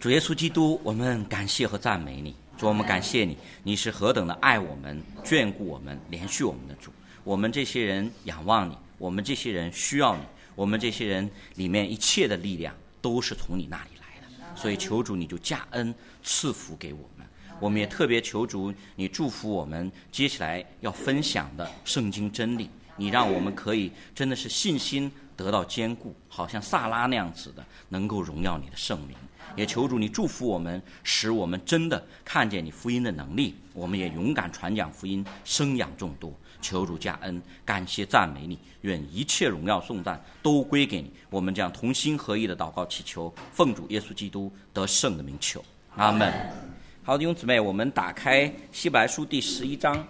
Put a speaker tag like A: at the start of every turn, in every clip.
A: 主耶稣基督，我们感谢和赞美你。主，我们感谢你，你是何等的爱我们、眷顾我们、怜恤我们的主。我们这些人仰望你，我们这些人需要你，我们这些人里面一切的力量都是从你那里来的。所以求主你就加恩赐福给我们。我们也特别求主你祝福我们接下来要分享的圣经真理，你让我们可以真的是信心得到坚固，好像撒拉那样子的，能够荣耀你的圣名。也求主你祝福我们，使我们真的看见你福音的能力，我们也勇敢传讲福音，生养众多。求主加恩，感谢赞美你，愿一切荣耀颂赞都归给你。我们这样同心合意的祷告祈求，奉主耶稣基督得胜的名求，阿们。好，弟兄姊妹，我们打开希伯来书第11章。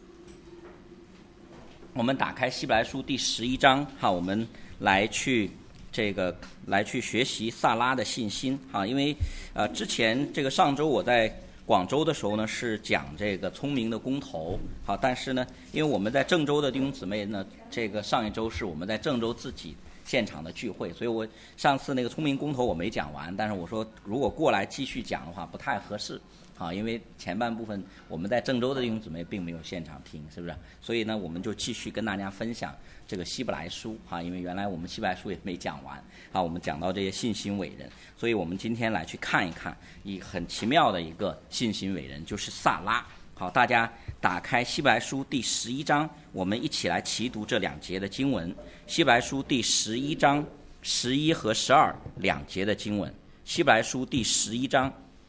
A: 我们打开希伯来书第11章，好，我们来去学习撒拉的信心啊。因为之前这个上周我在广州的时候呢，是讲这个聪明的公投，好，但是呢，因为我们在郑州的弟兄姊妹呢，这个上一周是我们在郑州自己现场的聚会，所以我上次那个聪明公投我没讲完，但是我说如果过来继续讲的话不太合适啊，因为前半部分我们在郑州的弟兄姊妹并没有现场听，是不是？所以呢，我们就继续跟大家分享这个希伯来书啊，因为原来我们希伯来书也没讲完啊，我们讲到这些信心伟人，所以我们今天来去看一看一很奇妙的一个信心伟人，就是撒拉。好，大家打开希伯来书第11章，我们一起来齐读这2节的经文。希伯来书第11章11和12两节的经文，希伯来书第11章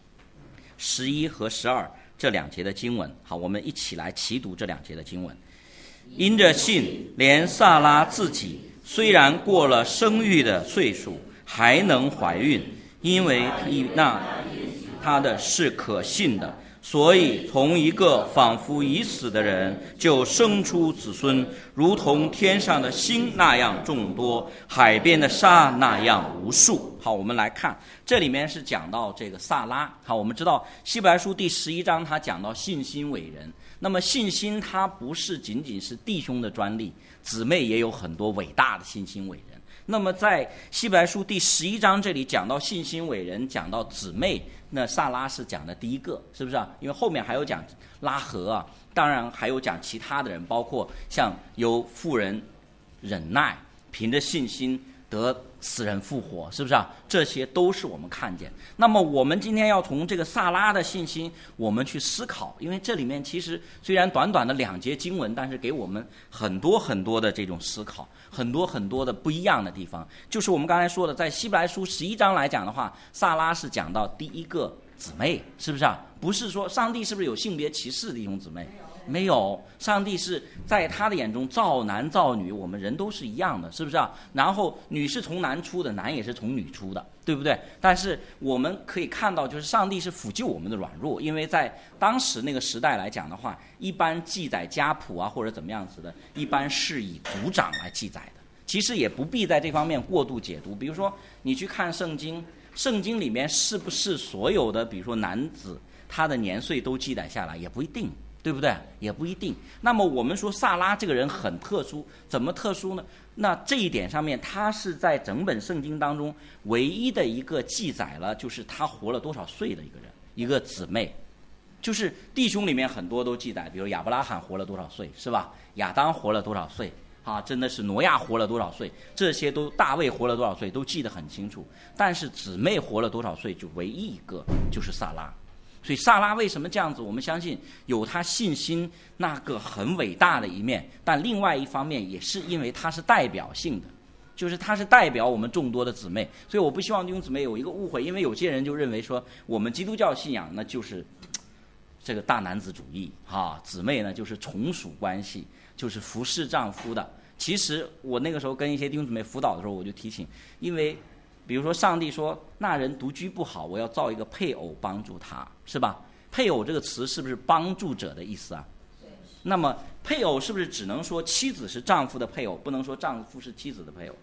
A: 11和12这2节的经文。好，我们一起来齐读这2节的经文。因着信，连撒拉自己虽然过了生育的岁数，还能怀孕，因为那他的是可信的，所以从一个仿佛已死的人就生出子孙，如同天上的星那样众多，海边的沙那样无数。好，我们来看这里面是讲到这个撒拉。好，我们知道希伯来书第11章他讲到信心伟人，那么信心它不是仅仅是弟兄的专利，姊妹也有很多伟大的信心伟人。那么在希伯来书第11章这里讲到信心伟人，讲到姊妹，那撒拉是讲的第一个，是不是啊？因为后面还有讲拉合啊，当然还有讲其他的人，包括像有妇人忍耐，凭着信心得死人复活，是不是啊？这些都是我们看见。那么我们今天要从这个撒拉的信心我们去思考，因为这里面其实虽然短短的2节经文，但是给我们很多很多的这种思考，很多很多的不一样的地方。就是我们刚才说的，在希伯来书11章来讲的话，撒拉是讲到第一个姊妹，是不是啊？不是说上帝是不是有性别歧视的弟兄姊妹？没有，上帝是在他的眼中造男造女，我们人都是一样的，是不是啊？然后女是从男出的，男也是从女出的，对不对？但是我们可以看到，就是上帝是抚救我们的软弱，因为在当时那个时代来讲的话，一般记载家谱啊或者怎么样子的，一般是以族长来记载的。其实也不必在这方面过度解读，比如说你去看圣经，圣经里面是不是所有的比如说男子他的年岁都记载下来，也不一定，对不对？也不一定。那么我们说撒拉这个人很特殊，怎么特殊呢？那这一点上面，他是在整本圣经当中唯一的一个记载了，就是他活了多少岁的一个人，一个姊妹。就是弟兄里面很多都记载，比如亚伯拉罕活了多少岁，是吧？亚当活了多少岁啊？真的是挪亚活了多少岁，这些都大卫活了多少岁都记得很清楚。但是姊妹活了多少岁，就唯一一个就是撒拉。所以撒拉为什么这样子？我们相信有他信心那个很伟大的一面，但另外一方面也是因为他是代表性的，就是他是代表我们众多的姊妹。所以我不希望弟兄姊妹有一个误会，因为有些人就认为说我们基督教信仰呢就是这个大男子主义啊，姊妹呢就是从属关系，就是服侍丈夫的。其实我那个时候跟一些弟兄姊妹辅导的时候，我就提醒，因为比如说上帝说那人独居不好，我要造一个配偶帮助他，是吧？配偶这个词是不是帮助者的意思啊？那么配偶是不是只能说妻子是丈夫的配偶，不能说丈夫是妻子的配偶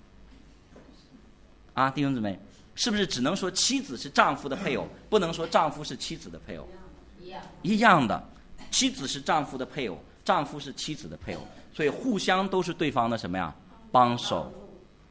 A: 啊？弟兄姊妹，是不是只能说妻子是丈夫的配偶，不能说丈夫是妻子的配偶？一样的，妻子是丈夫的配偶，丈夫是妻子的配偶，所以互相都是对方的什么呀？帮手。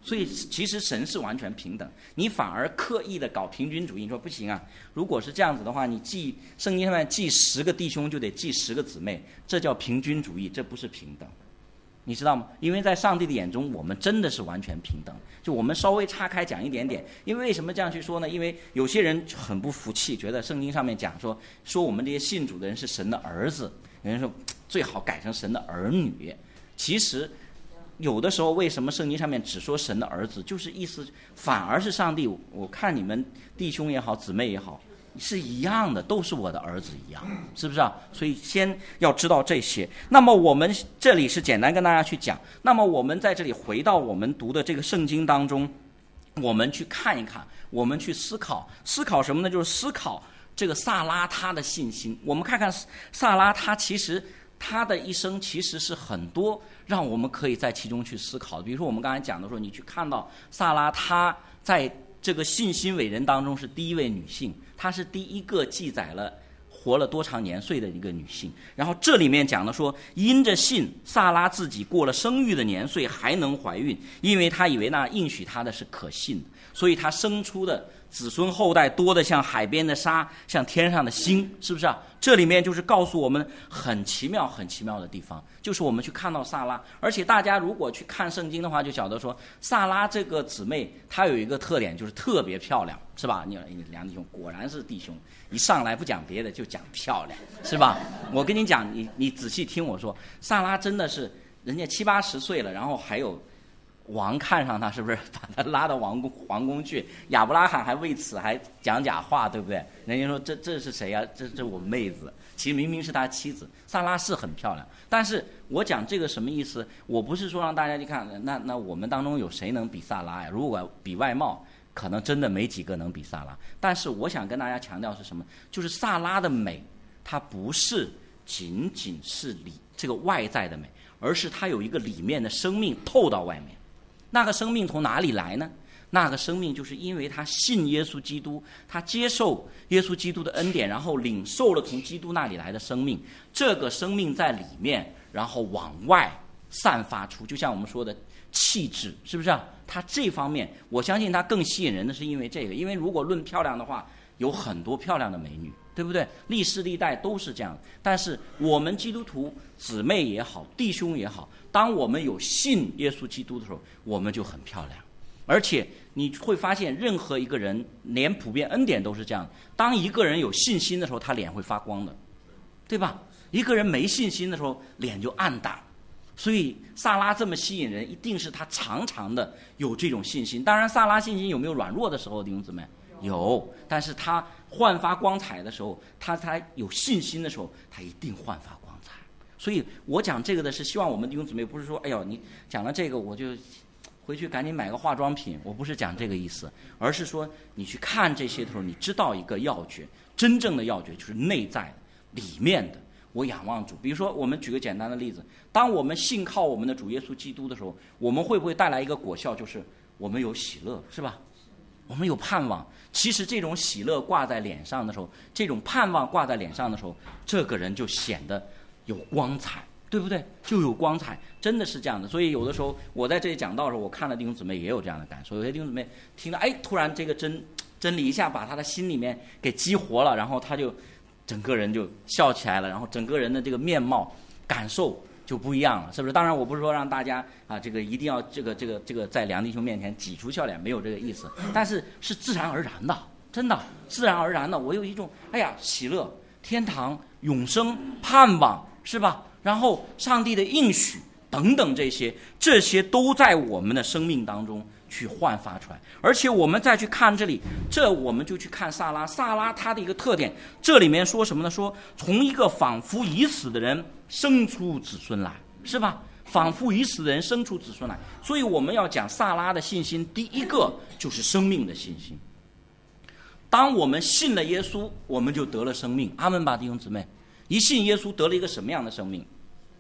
A: 所以其实神是完全平等，你反而刻意的搞平均主义，你说不行啊，如果是这样子的话，你圣经上面记10个弟兄就得记10个姊妹，这叫平均主义，这不是平等，你知道吗？因为在上帝的眼中我们真的是完全平等，就我们稍微岔开讲一点点。因为为什么这样去说呢？因为有些人很不服气，觉得圣经上面讲说我们这些信主的人是神的儿子，有人说最好改成神的儿女。其实有的时候为什么圣经上面只说神的儿子，就是意思反而是上帝，我看你们弟兄也好姊妹也好是一样的，都是我的儿子一样，是不是啊？所以先要知道这些。那么我们这里是简单跟大家去讲，那么我们在这里回到我们读的这个圣经当中，我们去看一看，我们去思考什么呢？就是思考这个撒拉他的信心。我们看看撒拉他其实他的一生其实是很多让我们可以在其中去思考的。比如说我们刚才讲的说，你去看到撒拉他在这个信心伟人当中是第一位女性，她是第一个记载了活了多长年岁的一个女性。然后这里面讲的说，因着信撒拉自己过了生育的年岁还能怀孕，因为她以为那应许她的是可信的，所以她生出的子孙后代多的像海边的沙，像天上的星，是不是啊？这里面就是告诉我们很奇妙很奇妙的地方，就是我们去看到撒拉。而且大家如果去看圣经的话，就晓得说撒拉这个姊妹她有一个特点，就是特别漂亮，是吧？你两弟兄果然是弟兄，一上来不讲别的就讲漂亮，是吧？我跟你讲，你仔细听我说，撒拉真的是人家70、80岁了，然后还有王看上他，是不是把他拉到皇宫去？亚伯拉罕还为此还讲假话，对不对？人家说这是谁啊？这我妹子，其实明明是他妻子。撒拉是很漂亮，但是我讲这个什么意思？我不是说让大家去看，那我们当中有谁能比撒拉呀？如果比外貌，可能真的没几个能比撒拉。但是我想跟大家强调是什么？就是撒拉的美，它不是仅仅是这个外在的美，而是它有一个里面的生命透到外面。那个生命从哪里来呢？那个生命就是因为他信耶稣基督，他接受耶稣基督的恩典，然后领受了从基督那里来的生命。这个生命在里面，然后往外散发出，就像我们说的气质，是不是啊？他这方面我相信他更吸引人的是因为这个。因为如果论漂亮的话，有很多漂亮的美女，对不对？历世历代都是这样。但是我们基督徒姊妹也好，弟兄也好，当我们有信耶稣基督的时候，我们就很漂亮。而且你会发现任何一个人，连普遍恩典都是这样，当一个人有信心的时候，他脸会发光的，对吧？一个人没信心的时候，脸就暗淡。所以撒拉这么吸引人，一定是他常常的有这种信心。当然撒拉信心有没有软弱的时候，弟兄姊妹？有，但是他焕发光彩的时候，他有信心的时候，他一定焕发光彩。所以我讲这个的是希望我们弟兄姊妹不是说，哎呦，你讲了这个我就回去赶紧买个化妆品，我不是讲这个意思，而是说你去看这些的时候，你知道一个要诀，真正的要诀就是内在的、里面的。我仰望主。比如说我们举个简单的例子，当我们信靠我们的主耶稣基督的时候，我们会不会带来一个果效，就是我们有喜乐，是吧？我们有盼望。其实这种喜乐挂在脸上的时候，这种盼望挂在脸上的时候，这个人就显得有光彩，对不对？就有光彩，真的是这样的。所以有的时候我在这里讲道的时候，我看了弟兄姊妹也有这样的感受。有些弟兄姊妹听到，突然这个真理一下把他的心里面给激活了，然后他就整个人就笑起来了，然后整个人的这个面貌感受就不一样了，是不是？当然我不是说让大家这个一定要这个在梁弟兄面前挤出笑脸，没有这个意思，但是是自然而然的，真的自然而然的。我有一种喜乐、天堂、永生、盼望，是吧？然后上帝的应许等等，这些都在我们的生命当中去焕发出来。而且我们再去看这里，我们就去看撒拉他的一个特点，这里面说什么呢？说从一个仿佛已死的人生出子孙来，是吧？仿佛已死的人生出子孙来。所以我们要讲撒拉的信心，第一个就是生命的信心。当我们信了耶稣，我们就得了生命。阿们吧，弟兄姊妹。一信耶稣得了一个什么样的生命？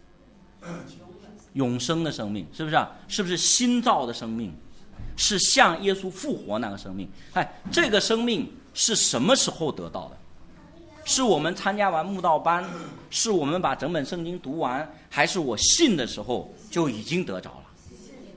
A: 永生的生命，是不是啊？是不是新造的生命？是像耶稣复活那个生命。这个生命是什么时候得到的？是我们参加完慕道班，是我们把整本圣经读完，还是我信的时候就已经得着了？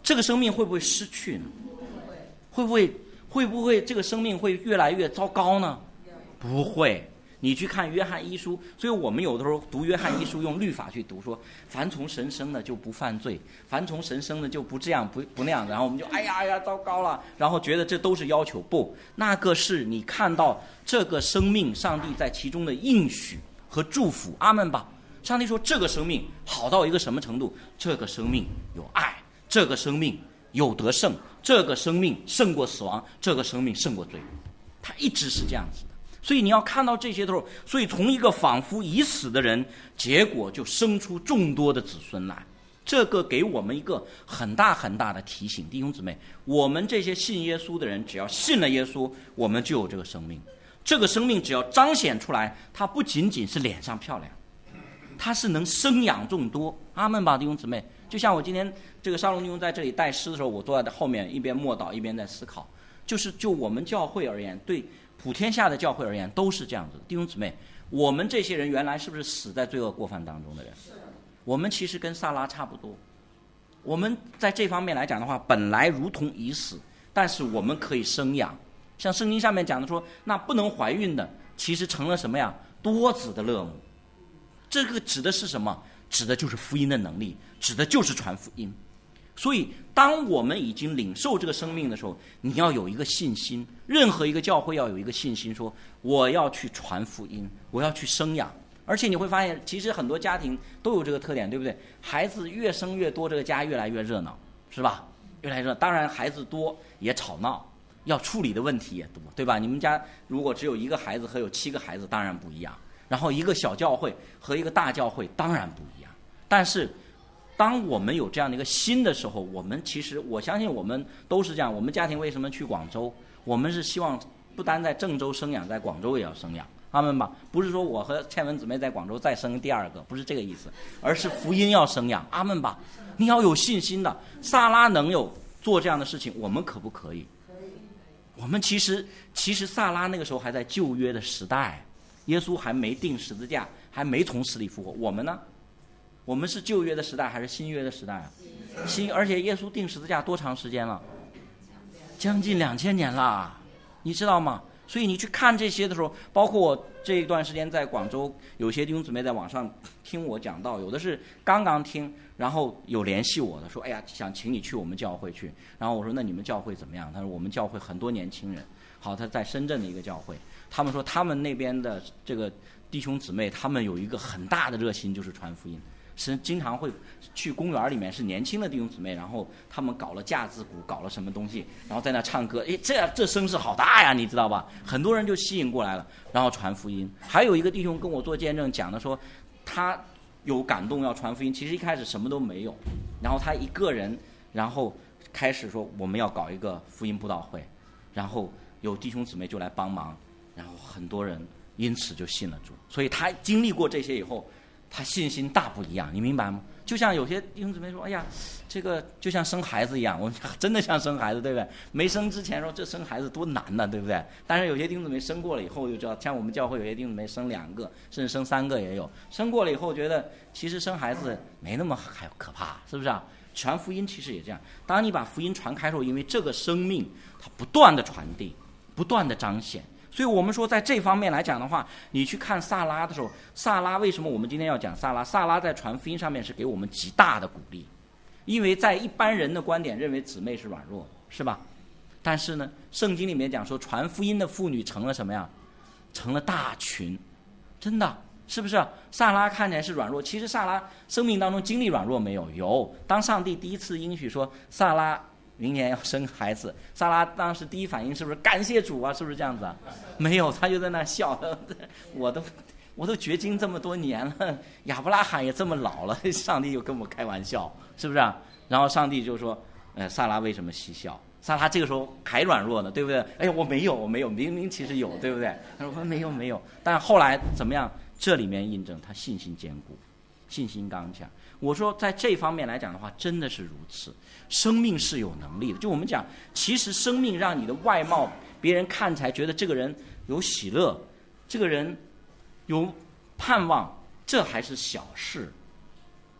A: 这个生命会不会失去呢？会不会这个生命会越来越糟糕呢？不会。你去看约翰一书，所以我们有的时候读约翰一书用律法去读，说凡从神生的就不犯罪，凡从神生的就不这样不那样，然后我们就哎呀糟糕了，然后觉得这都是要求。不，那个是你看到这个生命上帝在其中的应许和祝福。阿们吧。上帝说这个生命好到一个什么程度？这个生命有爱，这个生命有得胜，这个生命胜过死亡，这个生命胜过罪。他一直是这样子的。所以你要看到这些的时候，所以从一个仿佛已死的人，结果就生出众多的子孙来。这个给我们一个很大很大的提醒，弟兄姊妹，我们这些信耶稣的人，只要信了耶稣，我们就有这个生命。这个生命只要彰显出来，它不仅仅是脸上漂亮，它是能生养众多。阿们吧，弟兄姊妹。就像我今天这个沙龙弟兄在这里带诗的时候，我坐在后面一边默祷一边在思考，就我们教会而言，对普天下的教会而言都是这样子的。弟兄姊妹，我们这些人原来是不是死在罪恶过犯当中的人？我们其实跟撒拉差不多，我们在这方面来讲的话，本来如同已死，但是我们可以生养。像圣经上面讲的说，那不能怀孕的其实成了什么呀？多子的乐母。这个指的是什么？指的就是福音的能力，指的就是传福音。所以当我们已经领受这个生命的时候，你要有一个信心，任何一个教会要有一个信心，说我要去传福音，我要去生养。而且你会发现，其实很多家庭都有这个特点，对不对？孩子越生越多，这个家越来越热闹，是吧？越来越热闹。当然孩子多也吵闹，要处理的问题也多，对吧？你们家如果只有一个孩子和有7个孩子当然不一样，然后一个小教会和一个大教会当然不一样。但是当我们有这样的一个心的时候，我们其实我相信我们都是这样。我们家庭为什么去广州？我们是希望不单在郑州生养，在广州也要生养。阿们吧。不是说我和倩文姊妹在广州再生第2个，不是这个意思，而是福音要生养。阿们吧。你要有信心的。撒拉能有做这样的事情，我们可不可以？我们其实撒拉那个时候还在旧约的时代，耶稣还没钉十字架，还没从死里复活。我们呢？我们是旧约的时代还是新约的时代啊？而且耶稣钉十字架多长时间了？将近2000年了，你知道吗？所以你去看这些的时候，包括我这一段时间在广州，有些弟兄姊妹在网上听我讲道，有的是刚刚听，然后有联系我的说，哎呀，想请你去我们教会去。然后我说，那你们教会怎么样？他说我们教会很多年轻人。好，他在深圳的一个教会，他们说他们那边的这个弟兄姊妹，他们有一个很大的热心，就是传福音。是经常会去公园里面，是年轻的弟兄姊妹，然后他们搞了架子鼓，搞了什么东西，然后在那唱歌，这声势好大呀，你知道吧？很多人就吸引过来了，然后传福音。还有一个弟兄跟我做见证，讲的说他有感动要传福音，其实一开始什么都没有，然后他一个人，然后开始说我们要搞一个福音布道会，然后有弟兄姊妹就来帮忙，然后很多人因此就信了主。所以他经历过这些以后，他信心大不一样，你明白吗？就像有些弟兄姊妹说，哎呀，这个就像生孩子一样，我真的像生孩子，对不对？没生之前说这生孩子多难呢，对不对？但是有些弟兄姊妹生过了以后就知道，像我们教会有些弟兄姊妹生2个，甚至生3个也有。生过了以后觉得，其实生孩子没那么还可怕，是不是啊？传福音其实也这样。当你把福音传开之后，因为这个生命它不断的传递，不断的彰显。所以我们说在这方面来讲的话，你去看撒拉的时候，撒拉为什么我们今天要讲撒拉？撒拉在传福音上面是给我们极大的鼓励，因为在一般人的观点认为姊妹是软弱，是吧？但是呢，圣经里面讲说传福音的妇女成了什么呀？成了大群，真的是不是？撒拉看起来是软弱，其实撒拉生命当中经历软弱没有？有。当上帝第一次应许说撒拉明年要生孩子，撒拉当时第一反应是不是感谢主啊？是不是这样子啊？没有，他就在那笑，我都绝经这么多年了，亚伯拉罕也这么老了，上帝就跟我开玩笑，是不是啊？然后上帝就说，撒拉为什么嬉笑？撒拉这个时候还软弱呢，对不对？哎呀，我没有，明明其实有，对不对？他说没有，但后来怎么样？这里面印证他信心坚固，信心刚强。我说在这方面来讲的话，真的是如此。生命是有能力的，就我们讲，其实生命让你的外貌别人看起来觉得这个人有喜乐，这个人有盼望，这还是小事。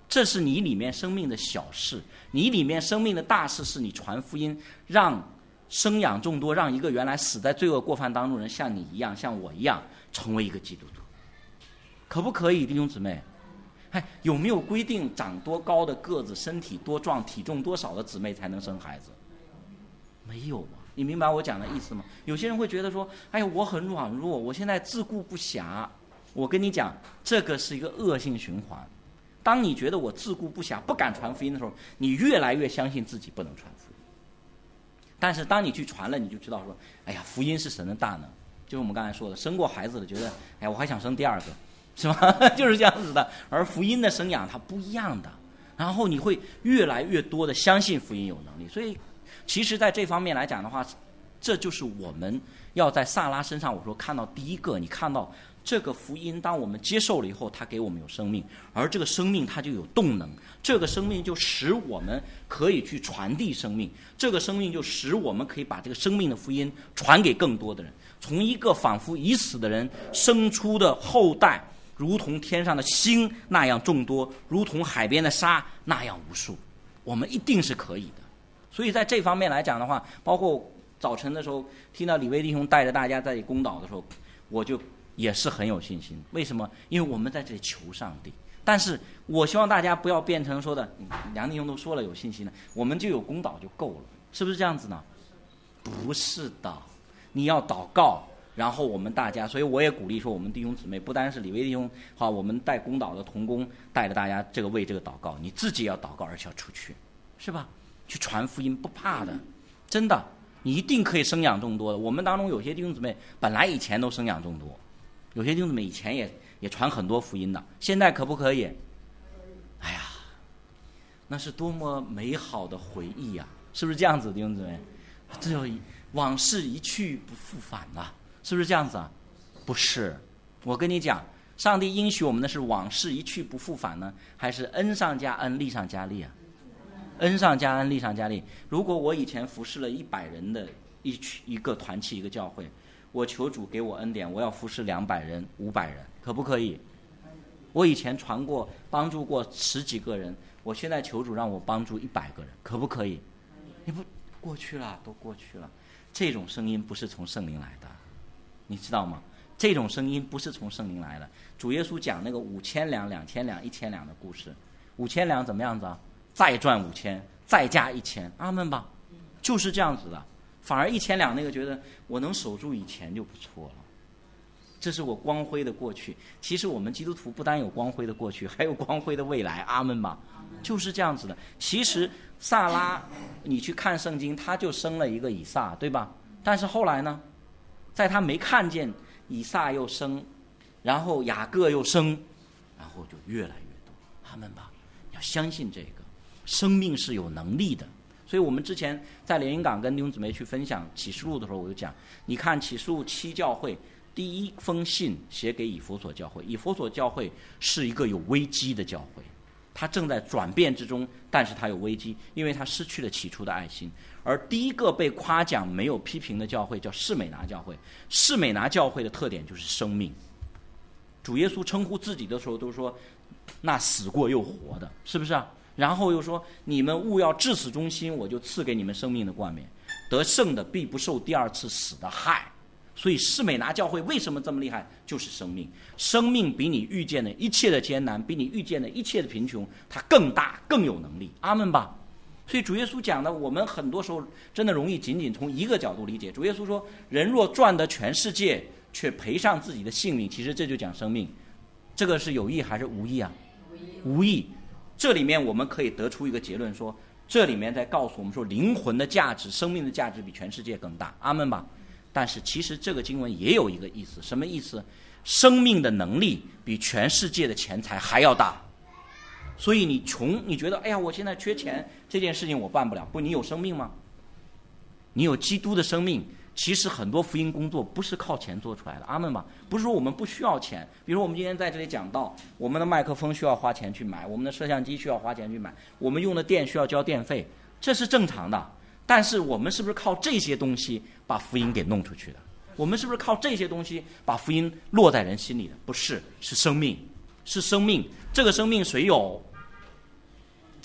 A: 这是你里面生命的小事，你里面生命的大事是你传福音，让生养众多，让一个原来死在罪恶过犯当中的人像你一样，像我一样成为一个基督徒，可不可以，弟兄姊妹？有没有规定长多高的个子、身体多壮、体重多少的姊妹才能生孩子？没有啊！你明白我讲的意思吗？有些人会觉得说，哎呀，我很软弱，我现在自顾不暇。我跟你讲，这个是一个恶性循环。当你觉得我自顾不暇，不敢传福音的时候，你越来越相信自己不能传福音。但是当你去传了，你就知道说，哎呀，福音是神的大能。就是我们刚才说的，生过孩子的觉得，哎，我还想生第二个。是吧？就是这样子的。而福音的生养它不一样的，然后你会越来越多的相信福音有能力。所以其实在这方面来讲的话，这就是我们要在撒拉身上我说看到第一个，你看到这个福音当我们接受了以后，它给我们有生命，而这个生命它就有动能，这个生命就使我们可以去传递生命，这个生命就使我们可以把这个生命的福音传给更多的人，从一个仿佛已死的人生出的后代，如同天上的星那样众多，如同海边的沙那样无数，我们一定是可以的。所以在这方面来讲的话，包括早晨的时候听到李威弟兄带着大家在这里攻祷的时候，我就也是很有信心。为什么？因为我们在这里求上帝。但是我希望大家不要变成说的，梁弟兄都说了有信心了，我们就有攻祷就够了，是不是这样子呢？不是的，你要祷告。然后我们大家，所以我也鼓励说，我们弟兄姊妹不单是李威弟兄，好，我们带公祷的同工带着大家这个为这个祷告，你自己也要祷告，而且要出去，是吧？去传福音不怕的，真的，你一定可以生养众多的。我们当中有些弟兄姊妹本来以前都生养众多，有些弟兄姊妹以前也传很多福音的，现在可不可以？哎呀，那是多么美好的回忆呀，是不是这样子，弟兄姊妹？这有往事一去不复返了。是不是这样子啊？不是，我跟你讲，上帝应许我们的是往事一去不复返呢，还是恩上加恩，利上加利啊？恩上加恩，利上加利。如果我以前服侍了100人的一个团契一个教会，我求主给我恩典，我要服侍200人、500人，可不可以？我以前传过、帮助过10几个人，我现在求主让我帮助100个人，可不可以？你不过去了，都过去了。这种声音不是从圣灵来的。你知道吗？这种声音不是从圣灵来的。主耶稣讲那个5000两、2000两、1000两的故事，5000两怎么样子啊？再赚5000，再加1000，阿们吧，就是这样子的。反而1000两那个觉得我能守住以前就不错了，这是我光辉的过去。其实我们基督徒不单有光辉的过去，还有光辉的未来，阿们吧，就是这样子的。其实撒拉，你去看圣经，他就生了一个以撒，对吧？但是后来呢？在他没看见以撒又生，然后雅各又生，然后就越来越多。阿们吧，要相信这个生命是有能力的。所以我们之前在连云港跟弟兄姊妹去分享启示录的时候，我就讲，你看启示录7教会第一封信写给以弗所教会，以弗所教会是一个有危机的教会，它正在转变之中，但是它有危机，因为它失去了起初的爱心。而第一个被夸奖没有批评的教会叫士美拿教会，士美拿教会的特点就是生命。主耶稣称呼自己的时候都说那死过又活的，是不是啊？然后又说你们务要至死忠心，我就赐给你们生命的冠冕，得胜的必不受第二次死的害。所以士美拿教会为什么这么厉害？就是生命，生命比你遇见的一切的艰难，比你遇见的一切的贫穷，它更大更有能力，阿们吧。所以主耶稣讲的，我们很多时候真的容易仅仅从一个角度理解。主耶稣说，人若赚得全世界，却赔上自己的性命，其实这就讲生命。这个是有意还是无意啊？无意。这里面我们可以得出一个结论说，这里面在告诉我们说，灵魂的价值、生命的价值比全世界更大，阿们吧。但是其实这个经文也有一个意思，什么意思？生命的能力比全世界的钱财还要大。所以你穷，你觉得哎呀我现在缺钱，这件事情我办不了。不，你有生命吗？你有基督的生命。其实很多福音工作不是靠钱做出来的，阿们吧。不是说我们不需要钱，比如我们今天在这里讲到，我们的麦克风需要花钱去买，我们的摄像机需要花钱去买，我们用的电需要交电费，这是正常的。但是我们是不是靠这些东西把福音给弄出去的？我们是不是靠这些东西把福音落在人心里的？不是，是生命，是生命。这个生命谁有？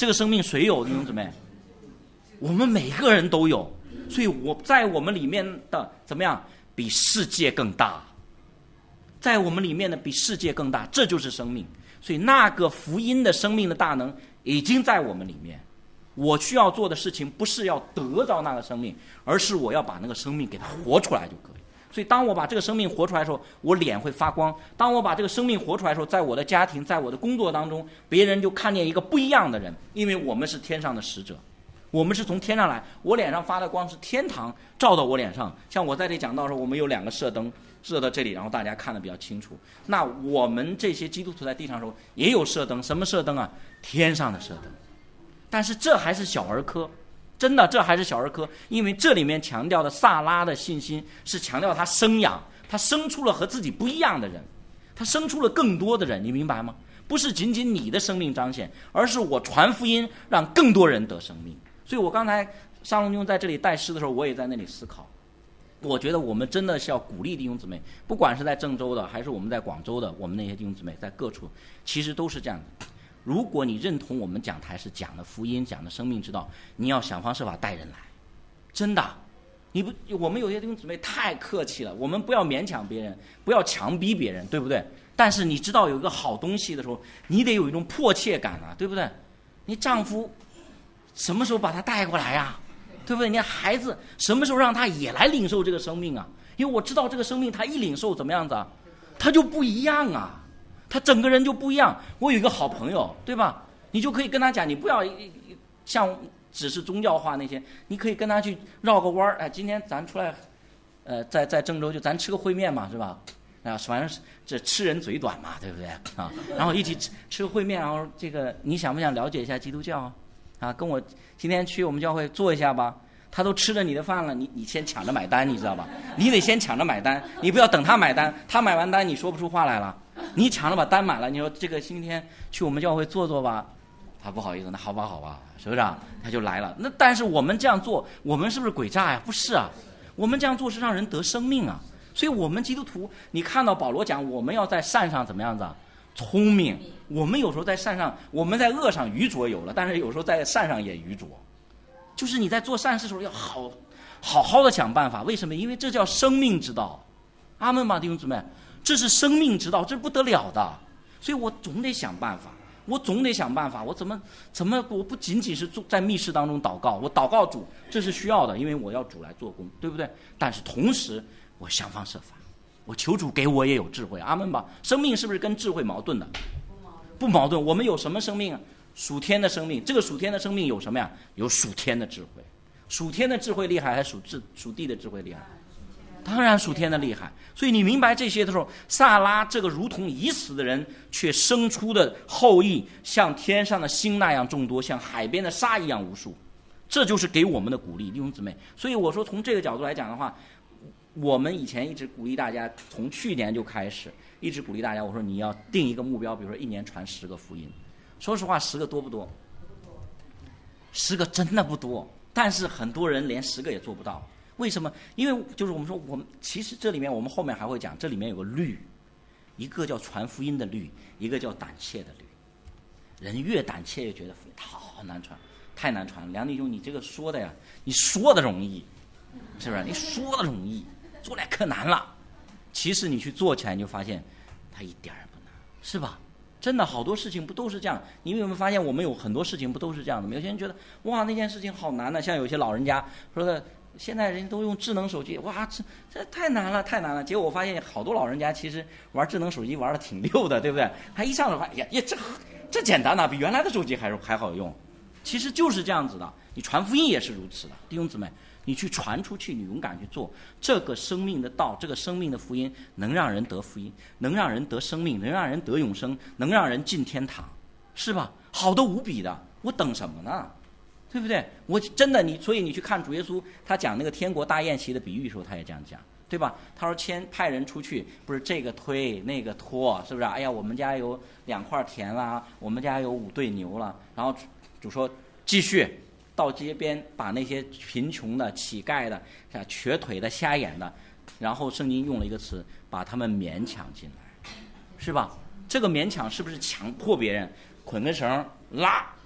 A: 这个生命谁有？弟兄姊妹，我们每个人都有。所以我在我们里面的怎么样？比世界更大，在我们里面的比世界更大，这就是生命。所以那个福音的生命的大能已经在我们里面。我需要做的事情不是要得着那个生命，而是我要把那个生命给它活出来就可以。所以当我把这个生命活出来的时候，我脸会发光。当我把这个生命活出来的时候，在我的家庭，在我的工作当中，别人就看见一个不一样的人，因为我们是天上的使者，我们是从天上来，我脸上发的光是天堂照到我脸上。像我在这里讲到的时候，我们有2个射灯射到这里，然后大家看得比较清楚。那我们这些基督徒在地上的时候也有射灯，什么射灯啊？天上的射灯。但是这还是小儿科，真的，这还是小儿科，因为这里面强调的萨拉的信心是强调他生养，他生出了和自己不一样的人，他生出了更多的人，你明白吗？不是仅仅你的生命彰显，而是我传福音让更多人得生命。所以我刚才沙龙兄在这里带诗的时候，我也在那里思考，我觉得我们真的是要鼓励弟兄姊妹，不管是在郑州的还是我们在广州的，我们那些弟兄姊妹在各处其实都是这样的。如果你认同我们讲台是讲的福音，讲的生命之道，你要想方设法带人来，真的。我们有些弟兄姊妹太客气了，我们不要勉强别人，不要强逼别人，对不对？但是你知道有一个好东西的时候，你得有一种迫切感啊，对不对？你丈夫什么时候把他带过来啊？对不对？你孩子什么时候让他也来领受这个生命啊？因为我知道这个生命他一领受怎么样子啊，他就不一样啊，他整个人就不一样。我有一个好朋友，对吧？你就可以跟他讲，你不要像只是宗教化那些，你可以跟他去绕个弯儿。哎，今天咱出来，在郑州就咱吃个烩面嘛，是吧？啊，反正这吃人嘴短嘛，对不对啊？然后一起吃个烩面，然后这个你想不想了解一下基督教啊？跟我今天去我们教会坐一下吧。他都吃了你的饭了，你先抢着买单，你知道吧？你得先抢着买单，你不要等他买单，他买完单你说不出话来了。你抢着把单买了，你说这个星期天去我们教会坐坐吧，他不好意思，那好吧，是不是啊？他就来了。那但是我们这样做，我们是不是诡诈呀？不是啊，我们这样做是让人得生命啊。所以我们基督徒，你看到保罗讲我们要在善上怎么样子啊？聪明。我们有时候在善上，我们在恶上愚拙有了，但是有时候在善上也愚拙。就是你在做善事的时候要好好的想办法。为什么？因为这叫生命之道。阿们吗，弟兄姊妹？这是生命之道，这不得了的。所以我总得想办法，我怎么我不仅仅是在密室当中祷告，我祷告主，这是需要的，因为我要主来做工，对不对？但是同时我想方设法，我求主给我也有智慧。阿们吧。生命是不是跟智慧矛盾的？不矛盾。我们有什么生命啊？属天的生命。这个属天的生命有什么呀？有属天的智慧。属天的智慧厉害还是属地的智慧厉害？当然属天的厉害。所以你明白这些的时候，萨拉这个如同已死的人却生出的后裔，像天上的星那样众多，像海边的沙一样无数。这就是给我们的鼓励，弟兄姊妹。所以我说从这个角度来讲的话，我们以前一直鼓励大家，从去年就开始一直鼓励大家，我说你要定一个目标，比如说1年传10个福音。说实话10个多不多？10个真的不多，但是很多人连10个也做不到。为什么？因为就是我们说，我们其实这里面我们后面还会讲，这里面有个律，一个叫传福音的律，一个叫胆怯的律。人越胆怯越觉得福音好难传，太难传了。梁弟兄，你这个说的呀，你说的容易，是不是？你说的容易，做来可难了。其实你去做起来，你就发现它一点也不难，是吧？真的好多事情不都是这样？你有没有发现我们有很多事情不都是这样的？有些人觉得哇那件事情好难呢，像有些老人家说的，现在人都用智能手机，哇这太难了。结果我发现好多老人家其实玩智能手机玩的挺溜的，对不对？他一上手呀这简单呐，比原来的手机还好用。其实就是这样子的，你传福音也是如此的，弟兄姊妹。你去传出去，你勇敢去做这个生命的道，这个生命的福音能让人得福音，能让人得生命，能让人得永生，能让人进天堂，是吧？好的无比的，我等什么呢？对不对？我真的所以你去看主耶稣他讲那个天国大宴席的比喻的时候，他也这样讲，对吧？他说派人出去，不是这个推那个拖，是不是？哎呀，我们家有2块田啦，我们家有5对牛了，然后主说继续。到街边把那些贫穷的、乞丐的、瘸腿的、瞎眼的，然后圣经用了一个词，把他们勉强进来，是吧？这个勉强是不是强迫别人捆根绳拉，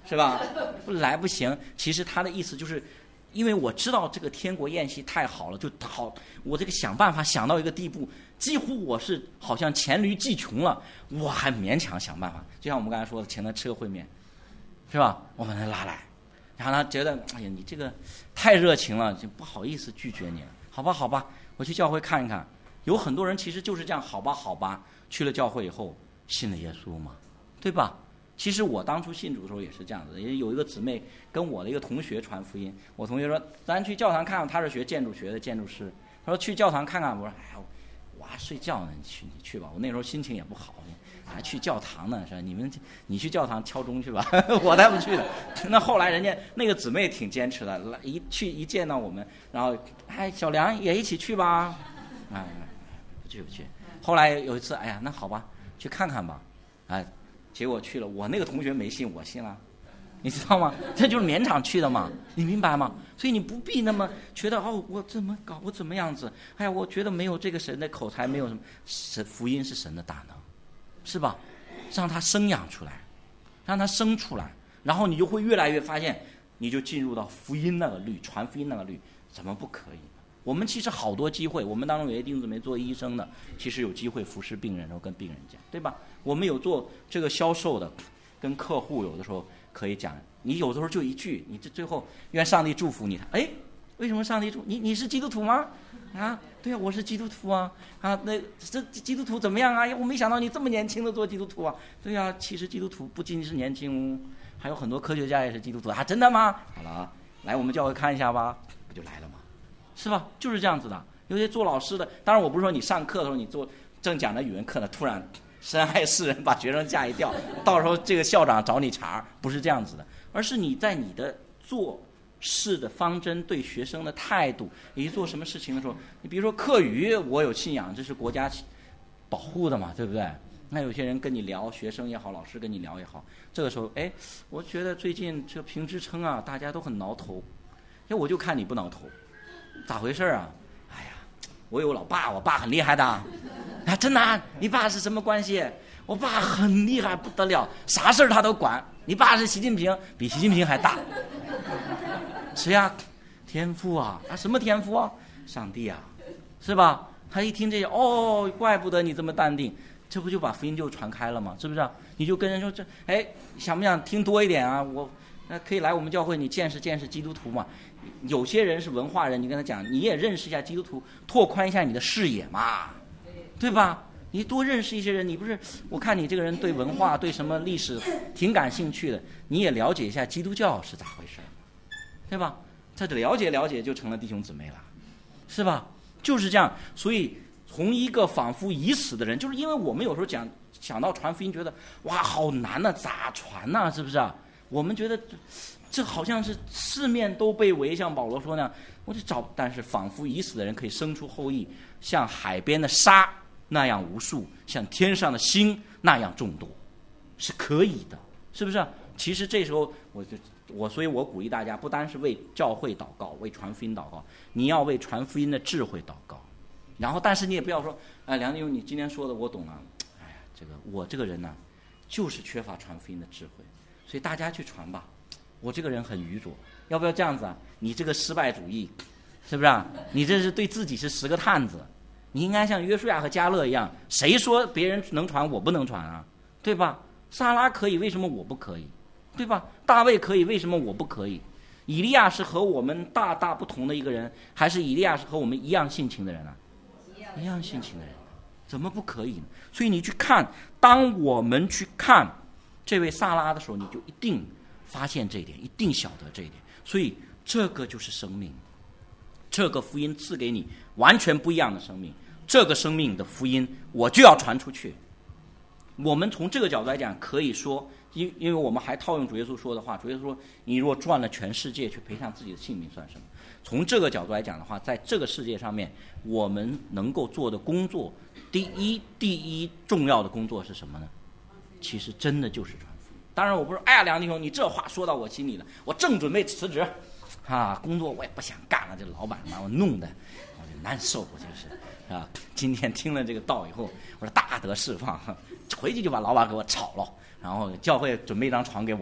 A: 是吧？不来不行。其实他的意思就是，因为我知道这个天国宴席太好了，就好，我这个想办法想到一个地步，几乎我是好像黔驴技穷了，我还勉强想办法。就像我们刚才说的，请他吃个烩面，是吧？我把他拉来，然后他觉得，哎呀，你这个太热情了，就不好意思拒绝你了。好吧，好吧，我去教会看一看。有很多人其实就是这样，好吧，好吧，去了教会以后信了耶稣嘛，对吧？其实我当初信主的时候也是这样子的，也有一个姊妹跟我的一个同学传福音，我同学说咱去教堂看看，他是学建筑学的建筑师，他说去教堂看看，我说哎呀，我还睡觉呢，你去吧，我那时候心情也不好，还去教堂呢，是吧？你去教堂敲钟去吧，我才不去的。那后来人家那个姊妹挺坚持的，一见到我们，然后哎小梁也一起去吧，哎不去。后来有一次，哎呀那好吧，去看看吧，哎。结果去了，我那个同学没信，我信了，你知道吗？这就是勉强去的嘛，你明白吗？所以你不必那么觉得我怎么搞，我怎么样子？哎呀，我觉得没有这个神的口才，没有什么福音是神的大能，是吧？让它生养出来，让它生出来，然后你就会越来越发现，你就进入到福音那个律，传福音那个律，怎么不可以？我们其实好多机会，我们当中有些弟兄姊妹做医生的，其实有机会服侍病人，然后跟病人讲，对吧？我们有做这个销售的，跟客户有的时候可以讲，你有的时候就一句，你这最后愿上帝祝福你。哎，为什么上帝祝你是基督徒吗？啊，对啊，我是基督徒啊。啊，那这基督徒怎么样啊？我没想到你这么年轻的做基督徒啊。对啊，其实基督徒不仅仅是年轻，还有很多科学家也是基督徒啊。真的吗？好了，来我们教会看一下吧，不就来了吗？是吧？就是这样子的。有些做老师的，当然我不是说你上课的时候你做正讲的语文课呢，突然深爱世人把学生吓一跳，到时候这个校长找你茬，不是这样子的，而是你在你的做事的方针，对学生的态度，以及做什么事情的时候，你比如说课余，我有信仰，这是国家保护的嘛，对不对？那有些人跟你聊，学生也好，老师跟你聊也好，这个时候，哎，我觉得最近这评职称啊，大家都很挠头，我就看你不挠头。咋回事啊？哎呀，我有老爸，我爸很厉害的啊，真的啊？你爸是什么关系？我爸很厉害不得了，啥事他都管。你爸是习近平，比习近平还大。谁呀？天父啊！什么天父啊？上帝啊，是吧？他一听这些，哦，怪不得你这么淡定，这不就把福音就传开了吗？是不是啊？你就跟人说想不想听多一点啊？那可以来我们教会，你见识见识基督徒嘛。有些人是文化人，你跟他讲，你也认识一下基督徒，拓宽一下你的视野嘛，对吧？你多认识一些人，你不是我看你这个人对文化对什么历史挺感兴趣的，你也了解一下基督教是咋回事，对吧？他了解就成了弟兄姊妹了，是吧？就是这样。所以从一个仿佛已死的人，就是因为我们有时候想到传福音，觉得哇好难啊，咋传啊，是不是啊？我们觉得这好像是四面都被围，像保罗说那样，我就找，但是仿佛已死的人可以生出后裔，像海边的沙那样无数，像天上的星那样众多，是可以的，是不是啊？其实这时候所以我鼓励大家，不单是为教会祷告，为传福音祷告，你要为传福音的智慧祷告。然后，但是你也不要说，梁弟兄，你今天说的我懂了，哎呀，我这个人呢，就是缺乏传福音的智慧，所以大家去传吧。我这个人很愚拙，要不要这样子啊？你这个失败主义，是不是啊？你这是对自己是10个探子。你应该像约书亚和迦勒一样，谁说别人能传我不能传啊？对吧？撒拉可以，为什么我不可以？对吧？大卫可以，为什么我不可以？以利亚是和我们大大不同的一个人，还是以利亚是和我们一样性情的人啊？一样性情的人，怎么不可以呢？所以你去看，当我们去看这位撒拉的时候，你就一定发现这一点，一定晓得这一点。所以这个就是生命，这个福音赐给你完全不一样的生命，这个生命的福音我就要传出去。我们从这个角度来讲，可以说，因为我们还套用主耶稣说的话，主耶稣说，你若赚了全世界，却赔上自己的性命算什么？从这个角度来讲的话，在这个世界上面，我们能够做的工作，第一重要的工作是什么呢？其实真的就是传福音。当然我不是，哎呀，梁弟兄，你这话说到我心里了，我正准备辞职工作我也不想干了，这老板把我弄得我就难受，我就是今天听了这个道以后，我说大得释放，回去就把老板给我炒了，然后教会准备一张床给我，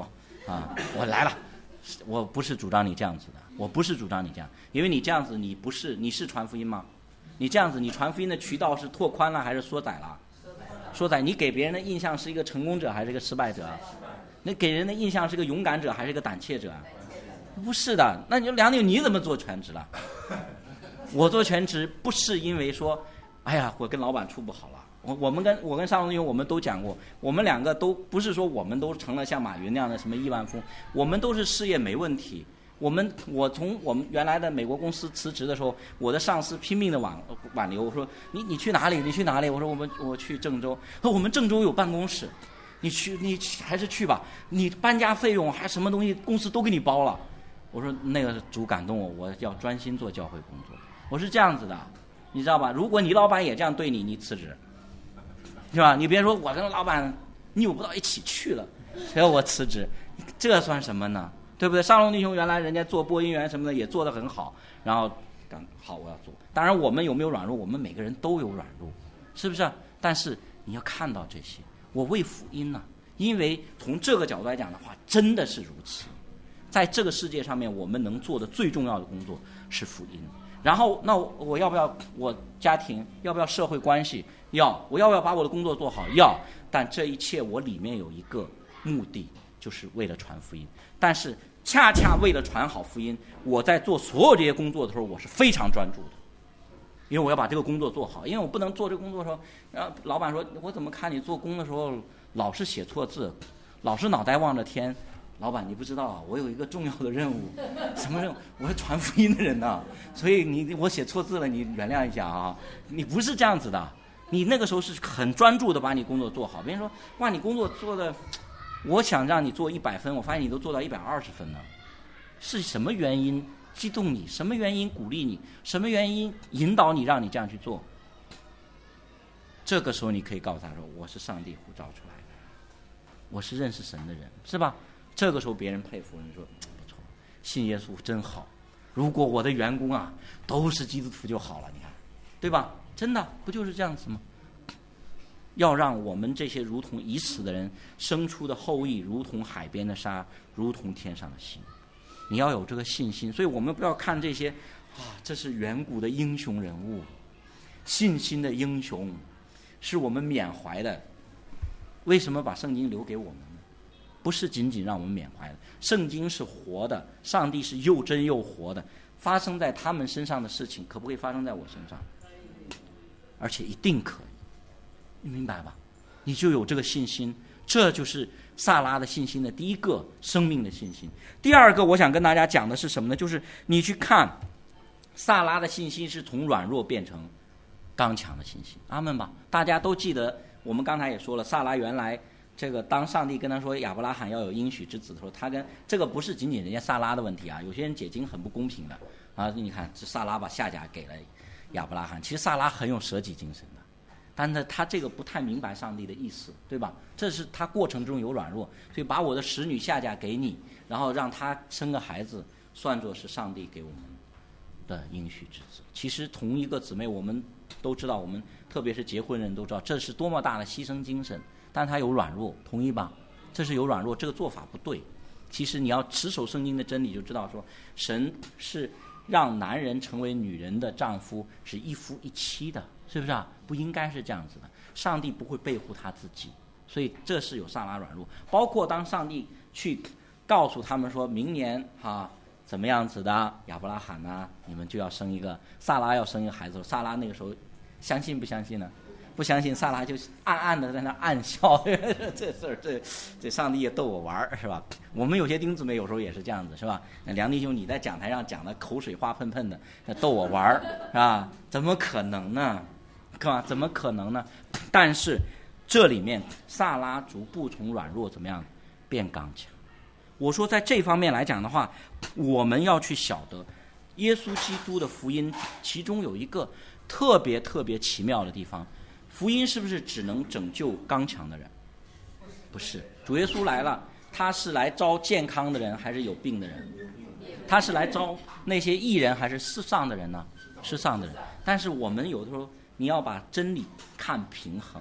A: 我来了，我不是主张你这样子的，我不是主张你这样，因为你这样子你是传福音吗？你这样子你传福音的渠道是拓宽了还是缩窄了？缩窄。你给别人的印象是一个成功者还是一个失败者？你给人的印象是个勇敢者还是个胆怯者？不是的。那梁弟你怎么做全职了？我做全职不是因为说哎呀我跟老板处不好了，我跟上龙弟兄我们都讲过，我们两个都不是说我们都成了像马云那样的什么亿万富翁，我们都是事业没问题。我从我们原来的美国公司辞职的时候，我的上司拼命的挽留，我说你去哪里？你去哪里？我说我去郑州。他说我们郑州有办公室，你还是去吧，你搬家费用还什么东西公司都给你包了。我说那个主感动我要专心做教会工作。我是这样子的，你知道吧？如果你老板也这样对你，你辞职，是吧？你别说我跟老板扭不到一起去了，谁要我辞职，这算什么呢？对不对？上龙弟兄原来人家做播音员什么的也做得很好，然后好我要做。当然我们有没有软弱？我们每个人都有软弱，是不是？但是你要看到这些，我为福音呢，因为从这个角度来讲的话，真的是如此。在这个世界上面，我们能做的最重要的工作是福音。然后那我要不要我家庭，要不要社会关系？我要不要把我的工作做好？要。但这一切我里面有一个目的，就是为了传福音。但是恰恰为了传好福音，我在做所有这些工作的时候，我是非常专注的，因为我要把这个工作做好。因为我不能做这个工作的时候，然后老板说我怎么看你做工的时候老是写错字，老是脑袋望着天。老板你不知道啊，我有一个重要的任务。什么任务？我是传福音的人呐，所以我写错字了，你原谅一下啊。你不是这样子的，你那个时候是很专注的把你工作做好。别人说哇你工作做的，我想让你做100分，我发现你都做到120分了。是什么原因激动你？什么原因鼓励你？什么原因引导你让你这样去做？这个时候你可以告诉他说我是上帝呼召出来的，我是认识神的人，是吧？这个时候别人佩服人说不错，信耶稣真好，如果我的员工啊都是基督徒就好了，你看对吧？真的不就是这样子吗？要让我们这些如同已死的人生出的后裔如同海边的沙，如同天上的星。你要有这个信心。所以我们不要看这些这是远古的英雄人物，信心的英雄是我们缅怀的。为什么把圣经留给我们呢？不是仅仅让我们缅怀的，圣经是活的，上帝是又真又活的，发生在他们身上的事情可不可以发生在我身上？而且一定可以，你明白吧？你就有这个信心。这就是萨拉的信心的第一个生命的信心。第二个我想跟大家讲的是什么呢？就是你去看萨拉的信心是从软弱变成刚强的信心。阿们吧。大家都记得我们刚才也说了，萨拉原来这个当上帝跟他说亚伯拉罕要有应许之子的时候，他跟这个不是仅仅人家萨拉的问题啊，有些人解经很不公平的啊。你看这萨拉把夏甲给了亚伯拉罕，其实萨拉很有舍己精神的，但是他这个不太明白上帝的意思，对吧？这是他过程中有软弱，所以把我的使女夏甲给你，然后让他生个孩子，算作是上帝给我们的应许之子。其实同一个姊妹我们都知道，我们特别是结婚人都知道这是多么大的牺牲精神，但他有软弱，同意吧？这是有软弱，这个做法不对。其实你要持守圣经的真理，就知道说神是让男人成为女人的丈夫，是一夫一妻的，是不是啊？不应该是这样子的。上帝不会背负他自己，所以这是有萨拉软弱。包括当上帝去告诉他们说明年怎么样子的，亚伯拉罕呢，你们就要生一个，萨拉要生一个孩子。萨拉那个时候相信不相信呢？不相信。萨拉就暗暗的在那暗笑，这事儿这上帝也逗我玩是吧？我们有些弟兄姊妹有时候也是这样子，是吧？梁弟兄你在讲台上讲的口水花喷喷的，逗我玩是吧？怎么可能呢？怎么可能呢？但是这里面萨拉逐步从软弱怎么样变刚强。我说在这方面来讲的话，我们要去晓得耶稣基督的福音其中有一个特别特别奇妙的地方。福音是不是只能拯救刚强的人？不是。主耶稣来了，他是来招健康的人还是有病的人？他是来招那些义人还是世上的人呢？世上的人。但是我们有的时候你要把真理看平衡，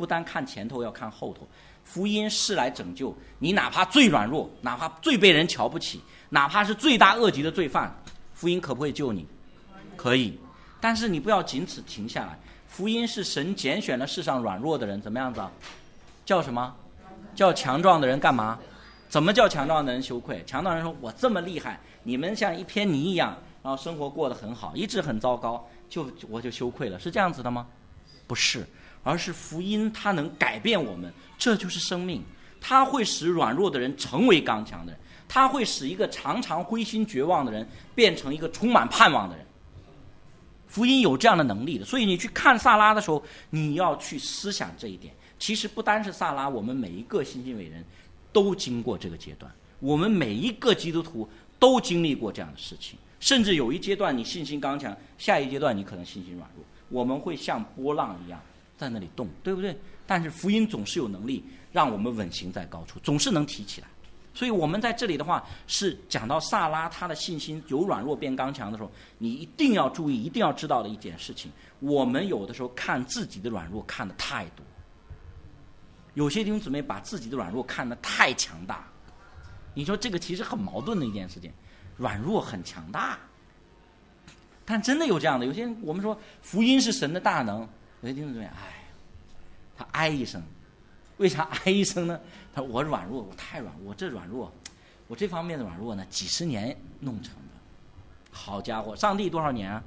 A: 不单看前头，要看后头。福音是来拯救你，哪怕最软弱，哪怕最被人瞧不起，哪怕是罪大恶极的罪犯，福音可不可以救你？可以。但是你不要仅此停下来，福音是神拣选了世上软弱的人，怎么样子啊？叫什么？叫强壮的人干嘛？怎么叫强壮的人羞愧？强壮人说，我这么厉害，你们像一片泥一样，然后生活过得很好，一直很糟糕，我就羞愧了，是这样子的吗？不是，而是福音它能改变我们，这就是生命，它会使软弱的人成为刚强的人，它会使一个常常灰心绝望的人变成一个充满盼望的人。福音有这样的能力的，所以你去看撒拉的时候，你要去思想这一点。其实不单是撒拉，我们每一个信心伟人都经过这个阶段，我们每一个基督徒都经历过这样的事情，甚至有一阶段你信心刚强，下一阶段你可能信心软弱，我们会像波浪一样在那里动，对不对？但是福音总是有能力让我们稳行在高处，总是能提起来。所以我们在这里的话是讲到撒拉他的信心由软弱变刚强的时候，你一定要注意，一定要知道的一件事情，我们有的时候看自己的软弱看得太多，有些弟兄姊妹把自己的软弱看得太强大，你说这个其实很矛盾的一件事情，软弱很强大，但真的有这样的，有些人我们说福音是神的大能，有些弟兄姊妹他哀一声，为啥哀一声呢？他说我软弱，我太软弱，我这软弱，我这方面的软弱呢，几十年弄成的。好家伙，上帝多少年啊？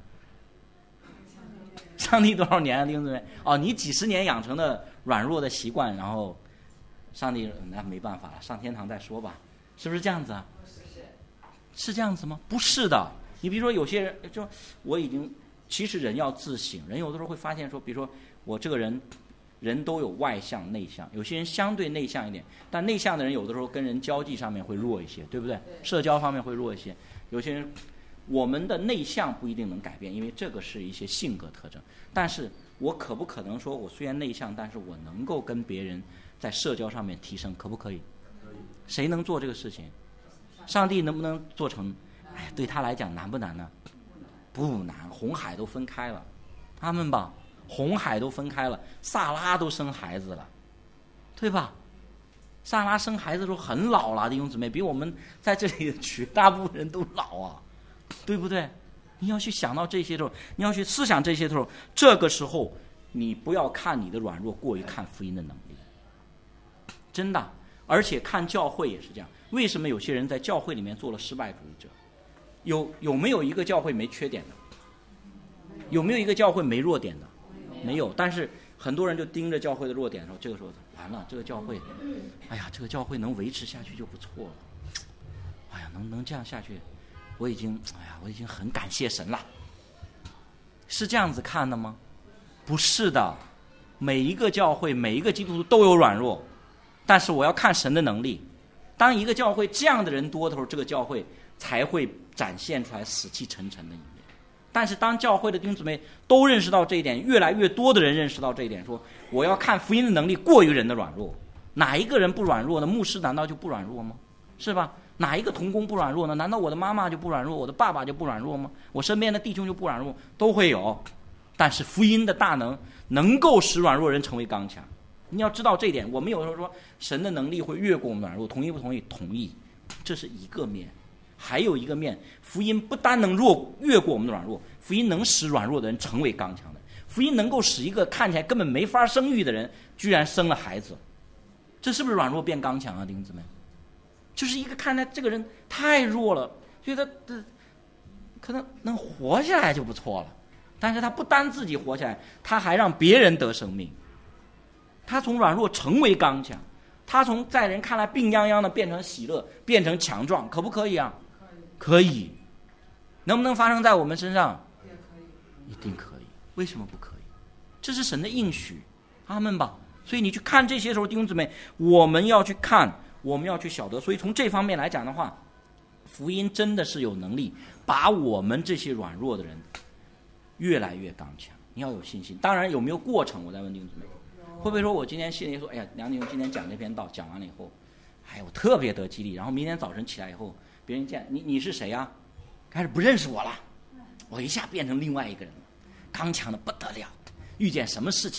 A: 上帝多少年啊，弟兄姊妹？哦，你几十年养成的软弱的习惯，然后上帝那没办法了，上天堂再说吧，是不是这样子啊？是这样子吗？不是的。你比如说有些人就我已经，其实人要自省，人有的时候会发现说，比如说我这个人都有外向内向，有些人相对内向一点，但内向的人有的时候跟人交际上面会弱一些，对不对？社交方面会弱一些。有些人我们的内向不一定能改变，因为这个是一些性格特征，但是我可不可能说我虽然内向，但是我能够跟别人在社交上面提升，可不可以？谁能做这个事情？上帝能不能做成？对他来讲难不难呢？不难，红海都分开了，他们吧，红海都分开了，撒拉都生孩子了，对吧？撒拉生孩子的时候很老了，弟兄姊妹，比我们在这里的绝大部分人都老啊，对不对？你要去想到这些时候，你要去思想这些时候，这个时候你不要看你的软弱过于看福音的能力，真的。而且看教会也是这样，为什么有些人在教会里面做了失败主义者？有没有一个教会没缺点的？有没有一个教会没弱点的？没有。但是很多人就盯着教会的弱点的时候，这个时候完了，这个教会，这个教会能维持下去就不错了。能这样下去，我已经很感谢神了。是这样子看的吗？不是的，每一个教会，每一个基督徒都有软弱，但是我要看神的能力。当一个教会这样的人多的时候，这个教会才会展现出来死气沉沉的一面。但是当教会的弟兄姊妹都认识到这一点，越来越多的人认识到这一点，说我要看福音的能力过于人的软弱。哪一个人不软弱呢？牧师难道就不软弱吗？是吧？哪一个同工不软弱呢？难道我的妈妈就不软弱，我的爸爸就不软弱吗？我身边的弟兄就不软弱？都会有。但是福音的大能能够使软弱人成为刚强。你要知道这一点。我们有时候说神的能力会越过我们软弱，同意不同意？同意。这是一个面。还有一个面，福音不单能越过我们的软弱，福音能使软弱的人成为刚强的。福音能够使一个看起来根本没法生育的人居然生了孩子，这是不是软弱变刚强啊，弟兄姊妹？就是一个看来这个人太弱了，觉得可能能活下来就不错了，但是他不单自己活下来，他还让别人得生命。他从软弱成为刚强，他从在人看来病殃殃的变成喜乐，变成强壮，可不可以啊？可以。能不能发生在我们身上？也可以。一定可以。为什么不可以？这是神的应许，阿们吧。所以你去看这些时候，弟兄姊妹，我们要去看，我们要去晓得。所以从这方面来讲的话，福音真的是有能力把我们这些软弱的人越来越刚强。你要有信心。当然有没有过程，我再问弟兄姊妹，会不会说我今天心里说，梁弟兄今天讲这篇道讲完了以后，我特别得激励，然后明天早晨起来以后，别人见你是谁啊？开始不认识我了，我一下变成另外一个人了，刚强的不得了，遇见什么事情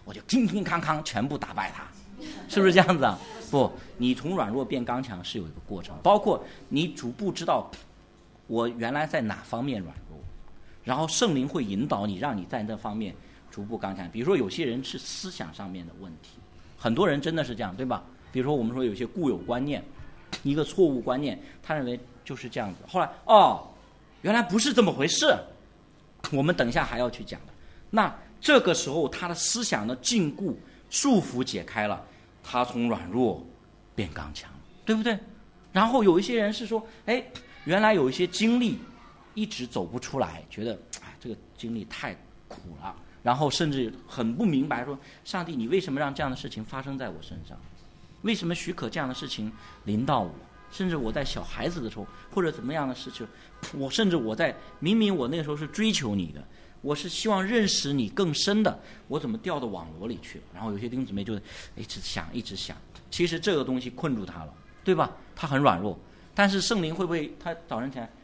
A: 我就叮叮康康全部打败他，是不是这样子啊？不，你从软弱变刚强是有一个过程，包括你逐步知道我原来在哪方面软弱，然后圣灵会引导你，让你在那方面逐步刚强。比如说有些人是思想上面的问题，很多人真的是这样，对吧？比如说我们说有些固有观念，一个错误观念，他认为就是这样子，后来原来不是这么回事，我们等一下还要去讲的。那这个时候他的思想的禁锢束缚解开了，他从软弱变刚强，对不对？然后有一些人是说，原来有一些经历一直走不出来，觉得这个经历太苦了，然后甚至很不明白，说上帝你为什么让这样的事情发生在我身上，为什么许可这样的事情临到我，甚至我在小孩子的时候或者怎么样的事情，甚至我在明明我那个时候是追求你的，我是希望认识你更深的，我怎么掉到网罗里去了？然后有些弟兄姊妹就一直想，其实这个东西困住他了，对吧？他很软弱，但是圣灵会不会他早上起来，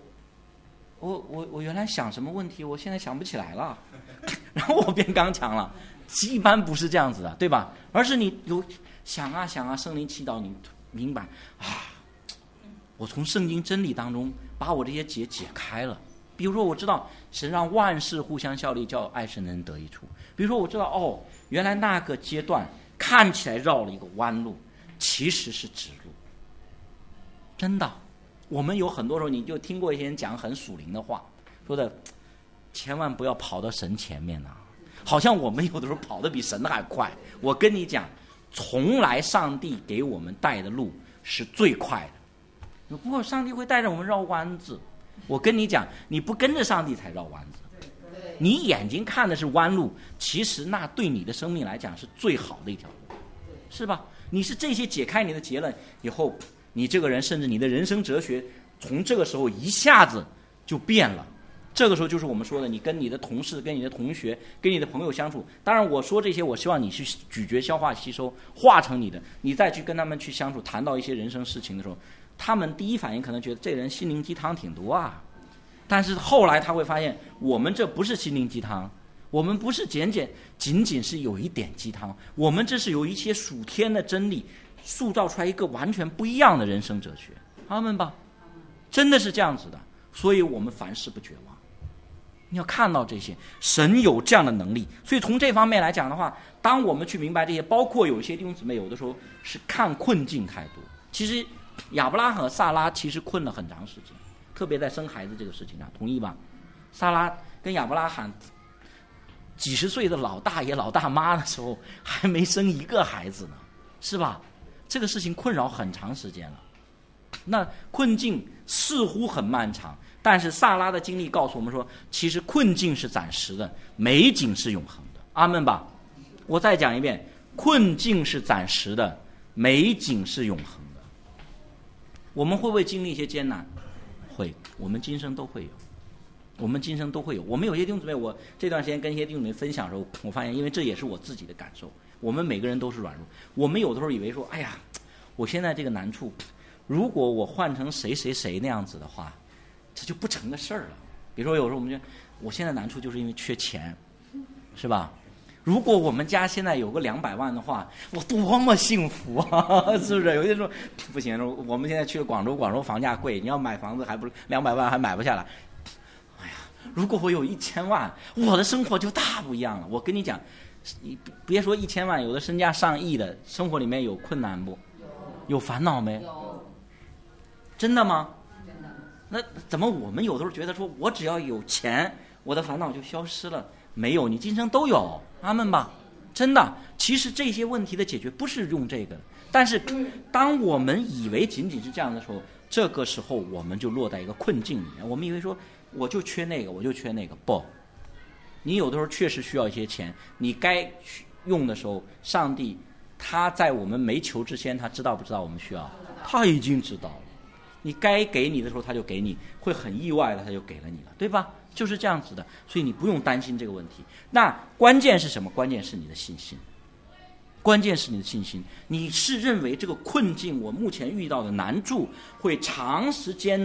A: 我原来想什么问题，我现在想不起来了，然后我变刚强了？一般不是这样子的，对吧？而是你有想啊，圣灵祈祷你明白我从圣经真理当中把我这些结解开了。比如说我知道神让万事互相效力，叫爱神的人得益处。比如说我知道原来那个阶段看起来绕了一个弯路，其实是直路。真的，我们有很多时候你就听过一些人讲很属灵的话，说的千万不要跑到神前面啊，好像我们有的时候跑得比神还快。我跟你讲，从来上帝给我们带的路是最快的，不过上帝会带着我们绕弯子。我跟你讲，你不跟着上帝才绕弯子，你眼睛看的是弯路，其实那对你的生命来讲是最好的一条路，是吧？你是这些解开你的结论以后，你这个人甚至你的人生哲学从这个时候一下子就变了。这个时候就是我们说的，你跟你的同事、跟你的同学、跟你的朋友相处，当然我说这些我希望你去咀嚼消化吸收，化成你的，你再去跟他们去相处，谈到一些人生事情的时候，他们第一反应可能觉得这人心灵鸡汤挺多啊，但是后来他会发现我们这不是心灵鸡汤，我们不是仅仅是有一点鸡汤，我们这是有一些属天的真理塑造出来一个完全不一样的人生哲学。阿们吧，真的是这样子的。所以我们凡事不绝望，你要看到这些，神有这样的能力。所以从这方面来讲的话，当我们去明白这些，包括有一些弟兄姊妹有的时候是看困境太多，其实亚伯拉罕和撒拉其实困了很长时间，特别在生孩子这个事情上，同意吧？撒拉跟亚伯拉罕几十岁的老大爷老大妈的时候还没生一个孩子呢，是吧？这个事情困扰很长时间了。那困境似乎很漫长，但是撒拉的经历告诉我们说，其实困境是暂时的，美景是永恒的。阿们吧。我再讲一遍，困境是暂时的，美景是永恒的。我们会不会经历一些艰难？会，我们今生都会有，我们今生都会有。我们有些弟兄姊妹，我这段时间跟一些弟兄姊妹分享的时候，我发现因为这也是我自己的感受，我们每个人都是软弱。我们有的时候以为说，哎呀，我现在这个难处，如果我换成谁谁谁那样子的话，这就不成个事儿了。比如说有时候我们觉得我现在难处就是因为缺钱，是吧？如果我们家现在有个200万的话，我多么幸福啊，是不是？有些人说不行，我们现在去广州房价贵，你要买房子还不200万还买不下来。哎呀，如果我有1000万，我的生活就大不一样了。我跟你讲，你别说1000万，有的身价上亿的，生活里面有困难不？有烦恼没？真的吗？真的。那怎么我们有的时候觉得说我只要有钱，我的烦恼就消失了？没有，你今生都有。阿们吧。真的，其实这些问题的解决不是用这个，但是当我们以为仅仅是这样的时候，这个时候我们就落在一个困境里面。我们以为说我就缺那个，我就缺那个。不，你有的时候确实需要一些钱，你该用的时候，上帝他在我们没求之前，他知道不知道我们需要？他已经知道了。你该给你的时候他就给你，会很意外的他就给了你了，对吧？就是这样子的，所以你不用担心这个问题。那关键是什么？关键是你的信心。关键是你的信心。你是认为这个困境，我目前遇到的难处会长时间的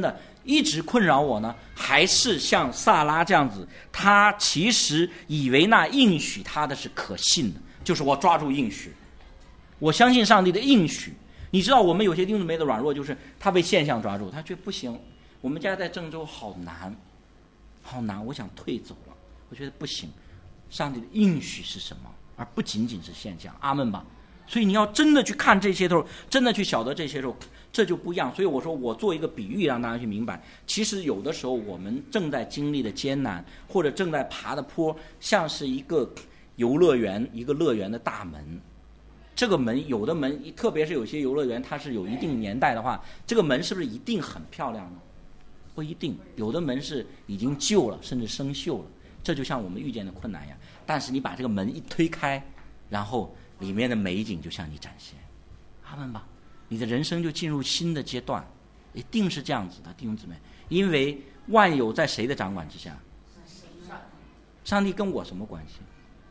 A: 一直困扰我呢？还是像萨拉这样子，他其实以为那应许他的是可信的，就是我抓住应许，我相信上帝的应许。你知道我们有些弟兄姊妹的软弱，就是他被现象抓住，他觉得不行，我们家在郑州好难，好难，我想退走了，我觉得不行。上帝的应许是什么，而不仅仅是现象。阿们吧。所以你要真的去看这些时候，真的去晓得这些时候，这就不一样。所以我说我做一个比喻让大家去明白，其实有的时候我们正在经历的艰难，或者正在爬的坡，像是一个游乐园，一个乐园的大门。这个门，有的门，特别是有些游乐园它是有一定年代的话，这个门是不是一定很漂亮呢？不一定，有的门是已经旧了，甚至生锈了。这就像我们遇见的困难一样，但是你把这个门一推开，然后里面的美景就向你展现。阿们吧。你的人生就进入新的阶段，一定是这样子的，弟兄姊妹。因为万有在谁的掌管之下？上帝跟我什么关系？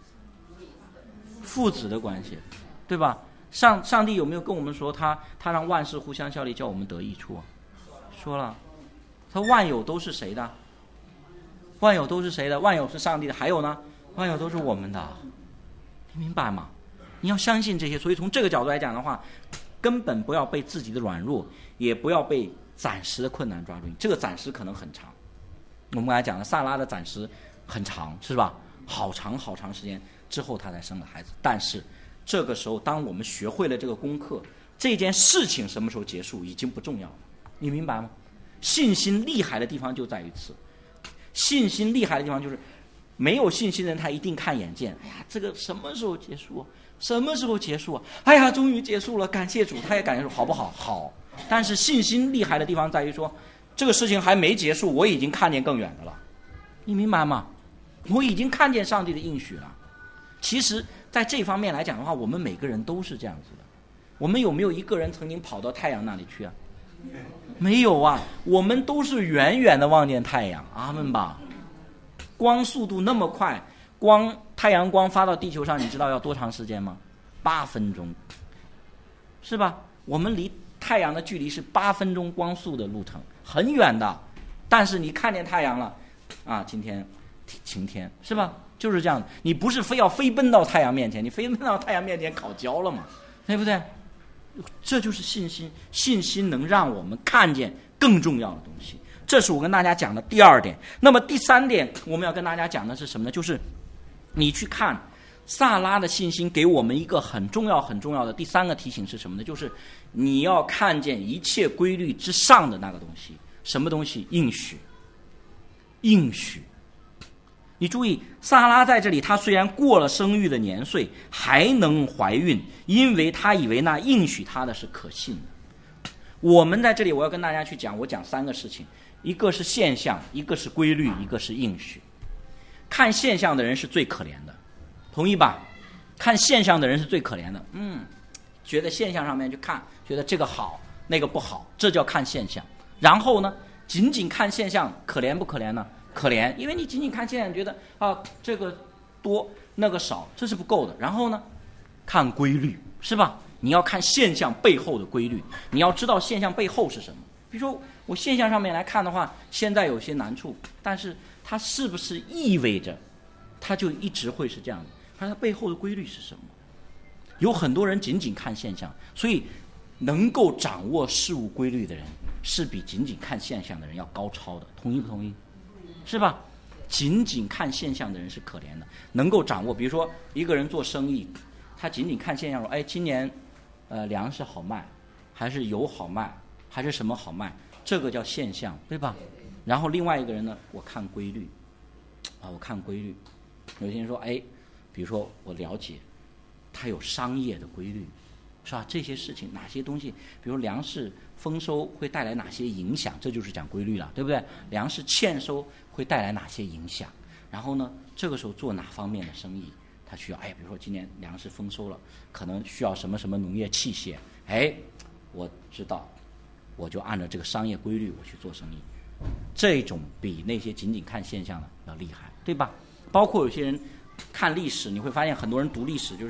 A: 父子的关系，对吧？上帝有没有跟我们说他让万事互相效力，叫我们得益处？说了，他万有都是谁的？万有都是谁的？万有是上帝的，还有呢？万有都是我们的，你明白吗？你要相信这些。所以从这个角度来讲的话，根本不要被自己的软弱，也不要被暂时的困难抓住。这个暂时可能很长，我们刚才讲了，萨拉的暂时很长，是吧？好长好长时间之后他才生了孩子。但是这个时候，当我们学会了这个功课，这件事情什么时候结束已经不重要了，你明白吗？信心厉害的地方就在于此。信心厉害的地方就是，没有信心的人他一定看眼见，哎呀，这个什么时候结束啊？什么时候结束啊？哎呀，终于结束了，感谢主，他也感谢主，好不好？好。但是信心厉害的地方在于说，这个事情还没结束，我已经看见更远的了，你明白吗？我已经看见上帝的应许了。其实在这方面来讲的话，我们每个人都是这样子的。我们有没有一个人曾经跑到太阳那里去啊？没有啊，我们都是远远的望见太阳。阿们吧。光速度那么快，太阳光发到地球上，你知道要多长时间吗？8分钟，是吧？我们离太阳的距离是8分钟光速的路程，很远的。但是你看见太阳了啊，今天晴天，是吧？就是这样的。你不是非要飞奔到太阳面前，你飞奔到太阳面前烤焦了嘛，对不对？这就是信心，信心能让我们看见更重要的东西。这是我跟大家讲的第二点。那么第三点，我们要跟大家讲的是什么呢？就是你去看萨拉的信心给我们一个很重要很重要的第三个提醒是什么呢？就是你要看见一切规律之上的那个东西。什么东西？应许。应许。你注意，萨拉在这里，她虽然过了生育的年岁，还能怀孕，因为她以为那应许她的是可信的。我们在这里，我要跟大家去讲，我讲3个事情，一个是现象，一个是规律，一个是应许。看现象的人是最可怜的，同意吧？看现象的人是最可怜的。觉得现象上面去看，觉得这个好，那个不好，这叫看现象。然后呢，仅仅看现象，可怜不可怜呢？可怜，因为你仅仅看现象，觉得啊这个多那个少，这是不够的。然后呢，看规律，是吧？你要看现象背后的规律，你要知道现象背后是什么。比如说我现象上面来看的话，现在有些难处，但是它是不是意味着它就一直会是这样的？它背后的规律是什么？有很多人仅仅看现象，所以能够掌握事物规律的人是比仅仅看现象的人要高超的，同意不同意？是吧？仅仅看现象的人是可怜的，能够掌握，比如说一个人做生意，他仅仅看现象说，哎，今年粮食好卖，还是油好卖，还是什么好卖，这个叫现象，对吧？然后另外一个人呢，我看规律，我看规律。有些人说，哎，比如说我了解，它有商业的规律，是吧？这些事情哪些东西，比如粮食丰收会带来哪些影响，这就是讲规律了，对不对？粮食欠收会带来哪些影响？然后呢，这个时候做哪方面的生意，他需要，哎，比如说今年粮食丰收了，可能需要什么什么农业器械，哎，我知道，我就按照这个商业规律我去做生意。这种比那些仅仅看现象的要厉害，对吧？包括有些人看历史，你会发现很多人读历史就是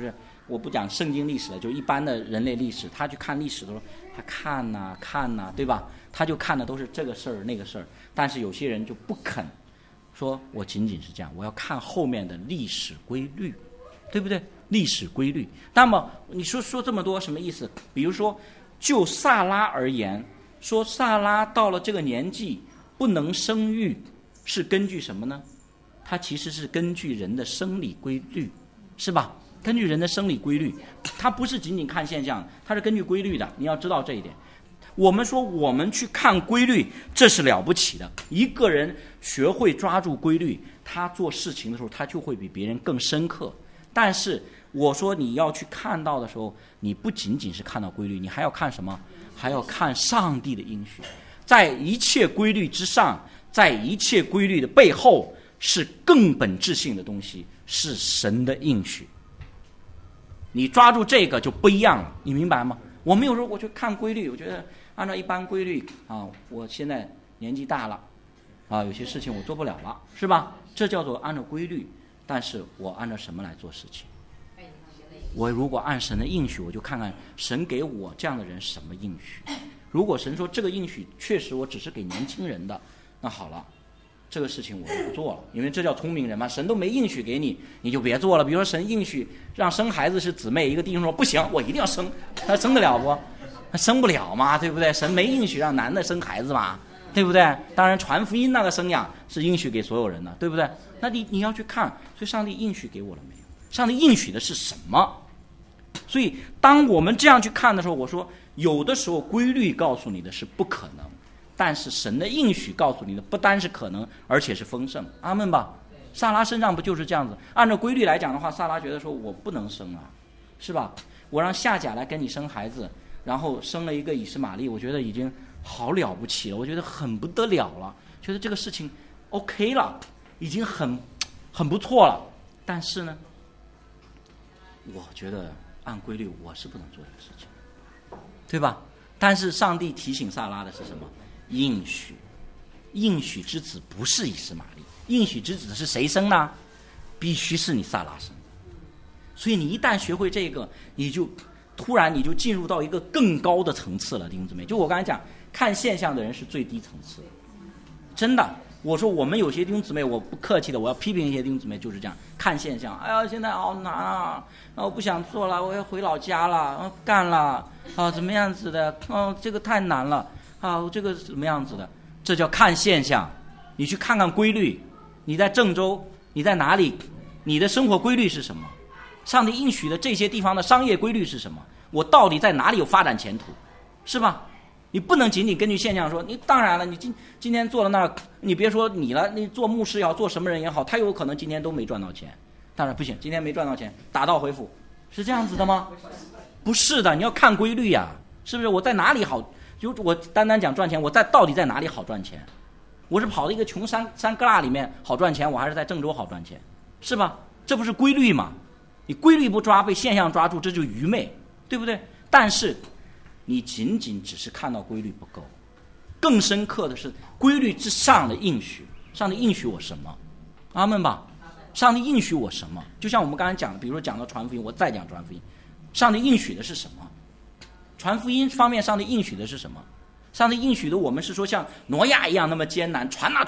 A: 我不讲圣经历史了，就一般的人类历史，他去看历史的时候，他看呐看呐，对吧？他就看的都是这个事儿那个事儿，但是有些人就不肯说我仅仅是这样，我要看后面的历史规律，对不对？历史规律。那么你说这么多什么意思？比如说就萨拉而言，说萨拉到了这个年纪不能生育，是根据什么呢？它其实是根据人的生理规律，是吧？根据人的生理规律，它不是仅仅看现象，它是根据规律的，你要知道这一点。我们说我们去看规律，这是了不起的。一个人学会抓住规律，他做事情的时候他就会比别人更深刻。但是我说你要去看到的时候，你不仅仅是看到规律，你还要看什么？还要看上帝的应许。在一切规律之上，在一切规律的背后，是更本质性的东西，是神的应许。你抓住这个就不一样了，你明白吗？我没有说我去看规律，我觉得按照一般规律啊，我现在年纪大了啊，有些事情我做不了了，是吧？这叫做按照规律。但是我按照什么来做事情？我如果按神的应许，我就看看神给我这样的人什么应许。如果神说这个应许确实我只是给年轻人的，那好了，这个事情我就不做了，因为这叫聪明人嘛。神都没应许给你，你就别做了。比如说神应许让生孩子是姊妹，一个弟兄说不行，我一定要生，他生得了不？他生不了嘛，对不对？神没应许让男的生孩子嘛，对不对？当然传福音那个生养是应许给所有人的，对不对？那你要去看，所以上帝应许给我了没有？上帝应许的是什么？所以当我们这样去看的时候，我说有的时候规律告诉你的是不可能，但是神的应许告诉你的不单是可能，而且是丰盛。阿们吧。萨拉身上不就是这样子？按照规律来讲的话，萨拉觉得说我不能生啊，是吧？我让夏甲来跟你生孩子，然后生了一个以实玛利，我觉得已经好了不起了，我觉得很不得了了，觉得这个事情 OK 了，已经很不错了。但是呢，我觉得按规律我是不能做这个事情，对吧？但是上帝提醒萨拉的是什么？应许。应许之子不是以实玛利，应许之子是谁生呢？必须是你萨拉生的。所以你一旦学会这个，你就突然进入到一个更高的层次了，弟兄姊妹。就我刚才讲，看现象的人是最低层次的，真的。我说我们有些弟兄姊妹，我不客气的，我要批评一些弟兄姊妹就是这样看现象。哎呀，现在好难啊，我不想做了，我要回老家了，干了啊，怎么样子的？这个太难了啊，这个怎么样子的？这叫看现象。你去看看规律，你在郑州，你在哪里？你的生活规律是什么？上帝应许的这些地方的商业规律是什么？我到底在哪里有发展前途？是吧？你不能仅仅根据现象说，你当然了，你今天做了那儿，你别说你了，你做牧师也好，做什么人也好，他有可能今天都没赚到钱。当然不行，今天没赚到钱，打道回府，是这样子的吗？不是的，你要看规律呀，是不是？我在哪里好？就我单单讲赚钱，我到底在哪里好赚钱？我是跑到一个穷山旮旯里面好赚钱，我还是在郑州好赚钱，是吧？这不是规律吗？你规律不抓，被现象抓住，这就愚昧，对不对？但是你仅仅只是看到规律不够，更深刻的是规律之上的应许。上帝应许我什么？阿们吧。上帝应许我什么？就像我们刚才讲的，比如说讲到传福音，我再讲传福音，上帝应许的是什么？传福音方面，上帝应许的是什么？上帝应许的我们是说像挪亚一样那么艰难，传了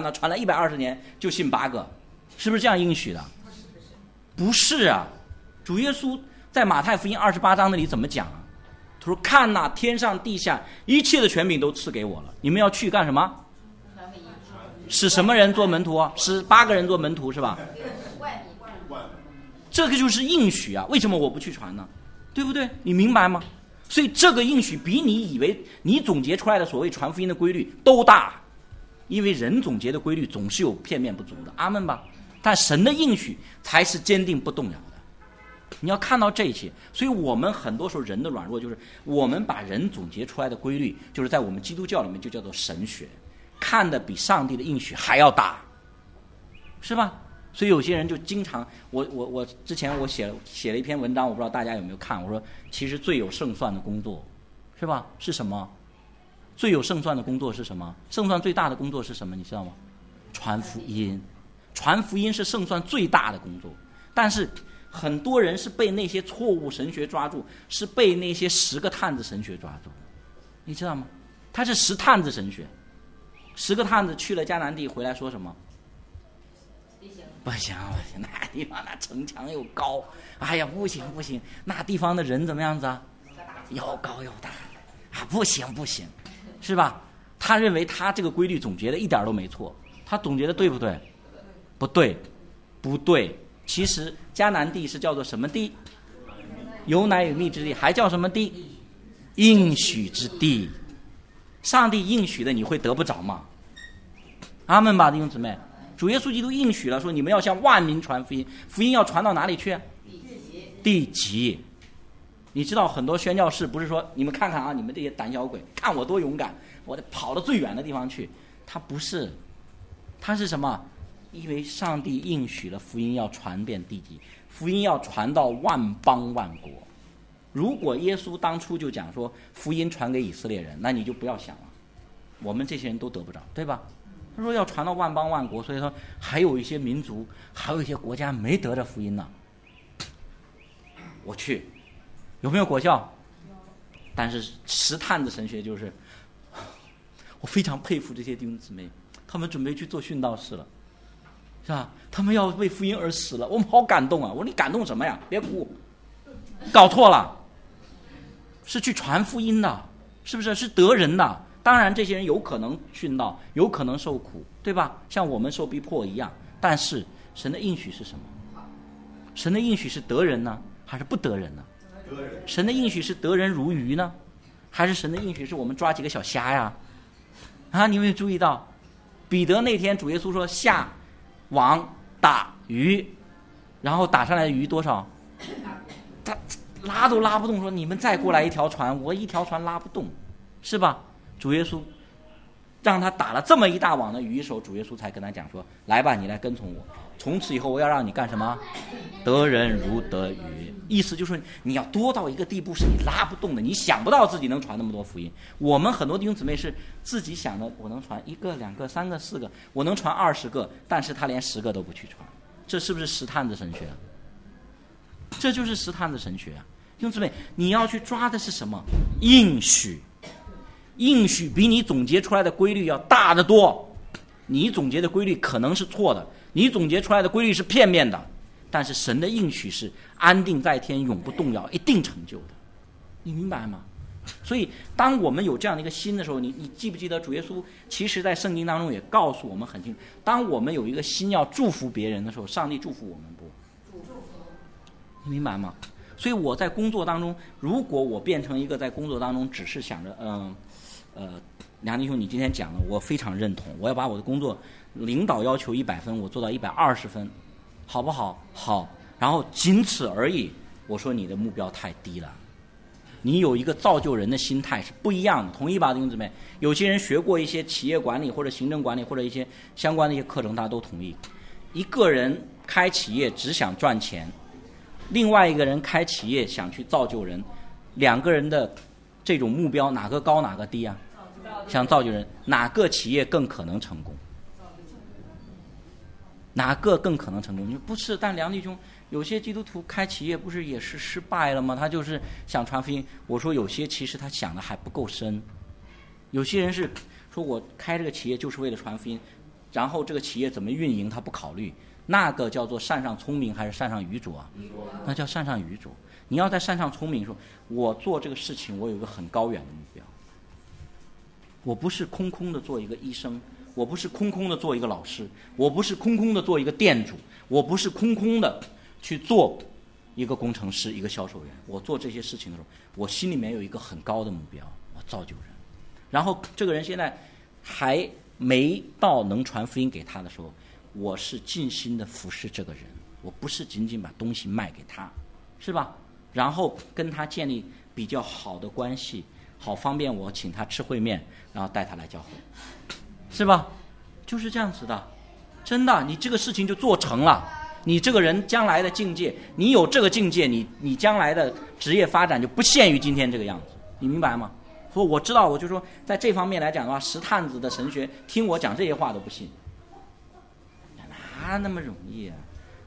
A: 120年就信8个，是不是这样应许的？不是啊。主耶稣在马太福音28章那里怎么讲啊？他说看哪，天上地下一切的权柄都赐给我了，你们要去干什么？使什么人做门徒啊？使8个人做门徒是吧？这个就是应许啊，为什么我不去传呢？对不对？你明白吗？所以这个应许比你以为你总结出来的所谓传福音的规律都大，因为人总结的规律总是有片面不足的，阿们吧。但神的应许才是坚定不动摇的，你要看到这一切。所以我们很多时候人的软弱就是我们把人总结出来的规律，就是在我们基督教里面就叫做神学，看得比上帝的应许还要大，是吧？所以有些人就经常，我之前我写了一篇文章，我不知道大家有没有看。我说，其实最有胜算的工作，是吧？是什么？最有胜算的工作是什么？胜算最大的工作是什么？你知道吗？传福音，传福音是胜算最大的工作。但是很多人是被那些错误神学抓住，是被那些10个探子神学抓住，你知道吗？他是10探子神学，10个探子去了迦南地，回来说什么？不行，那地方那城墙又高，哎呀，不行，那地方的人怎么样子啊？又高又大啊，不行，是吧？他认为他这个规律总结的一点都没错，他总结的对不对？不对。其实迦南地是叫做什么地？有奶有蜜之地，还叫什么地？应许之地。上帝应许的你会得不着吗？阿们吧，弟兄姊妹。主耶稣基督应许了，说你们要向万民传福音，福音要传到哪里去？地极。你知道很多宣教士不是说你们看看啊，你们这些胆小鬼，看我多勇敢，我得跑到最远的地方去。他不是，他是什么？因为上帝应许了福音要传遍地极，福音要传到万邦万国。如果耶稣当初就讲说福音传给以色列人，那你就不要想了，我们这些人都得不着，对吧？他说要传到万邦万国，所以说还有一些民族，还有一些国家没得着福音呢。我去，有没有果效？但是10探子神学就是，我非常佩服这些弟兄姊妹，他们准备去做殉道士了，是吧？他们要为福音而死了，我们好感动啊！我说你感动什么呀？别哭，搞错了，是去传福音的，是不是？是得人的。当然这些人有可能殉道，有可能受苦，对吧？像我们受逼迫一样，但是神的应许是什么？神的应许是得人呢，还是不得人呢？神的应许是得人如鱼呢，还是神的应许是我们抓几个小虾呀？啊，你有没有注意到彼得那天主耶稣说下网打鱼，然后打上来的鱼多少？他拉都拉不动，说你们再过来一条船，我一条船拉不动，是吧？主耶稣让他打了这么一大网的鱼手，主耶稣才跟他讲说，来吧，你来跟从我，从此以后我要让你干什么？得人如得鱼。意思就是你要多到一个地步是你拉不动的，你想不到自己能传那么多福音。我们很多弟兄姊妹是自己想的，我能传1个2个3个4个，我能传20个，但是他连10个都不去传，这是不是10探子神学？这就是10探子神学啊！弟兄姊妹，你要去抓的是什么？应许。应许比你总结出来的规律要大得多，你总结的规律可能是错的，你总结出来的规律是片面的，但是神的应许是安定在天，永不动摇，一定成就的，你明白吗？所以当我们有这样的一个心的时候，你记不记得主耶稣其实在圣经当中也告诉我们很清楚，当我们有一个心要祝福别人的时候，上帝祝福我们不？你明白吗？所以我在工作当中，如果我变成一个在工作当中只是想着梁弟兄你今天讲的我非常认同，我要把我的工作领导要求100分，我做到120分，好不好？好，然后仅此而已。我说你的目标太低了，你有一个造就人的心态是不一样的，同意吧，弟兄姊妹？有些人学过一些企业管理或者行政管理或者一些相关的一些课程，大家都同意。一个人开企业只想赚钱，另外一个人开企业想去造就人，两个人的这种目标哪个高哪个低啊？想造就人，哪个企业更可能成功？哪个更可能成功？你说不是，但梁弟兄，有些基督徒开企业不是也是失败了吗？他就是想传福音。我说有些其实他想的还不够深，有些人是说我开这个企业就是为了传福音，然后这个企业怎么运营他不考虑，那个叫做善上聪明还是善上愚拙啊？那叫善上愚拙。你要在善上聪明，说我做这个事情我有一个很高远的目标，我不是空空的做一个医生，我不是空空的做一个老师，我不是空空的做一个店主，我不是空空的去做一个工程师一个销售员。我做这些事情的时候，我心里面有一个很高的目标，我造就人。然后这个人现在还没到能传福音给他的时候，我是尽心的服侍这个人，我不是仅仅把东西卖给他，是吧？然后跟他建立比较好的关系，好方便我请他吃烩面，然后带他来教会，是吧？就是这样子的，真的，你这个事情就做成了。你这个人将来的境界，你有这个境界，你将来的职业发展就不限于今天这个样子，你明白吗？所以我知道，我就说在这方面来讲的话，石探子的神学听我讲这些话都不信，哪那么容易啊？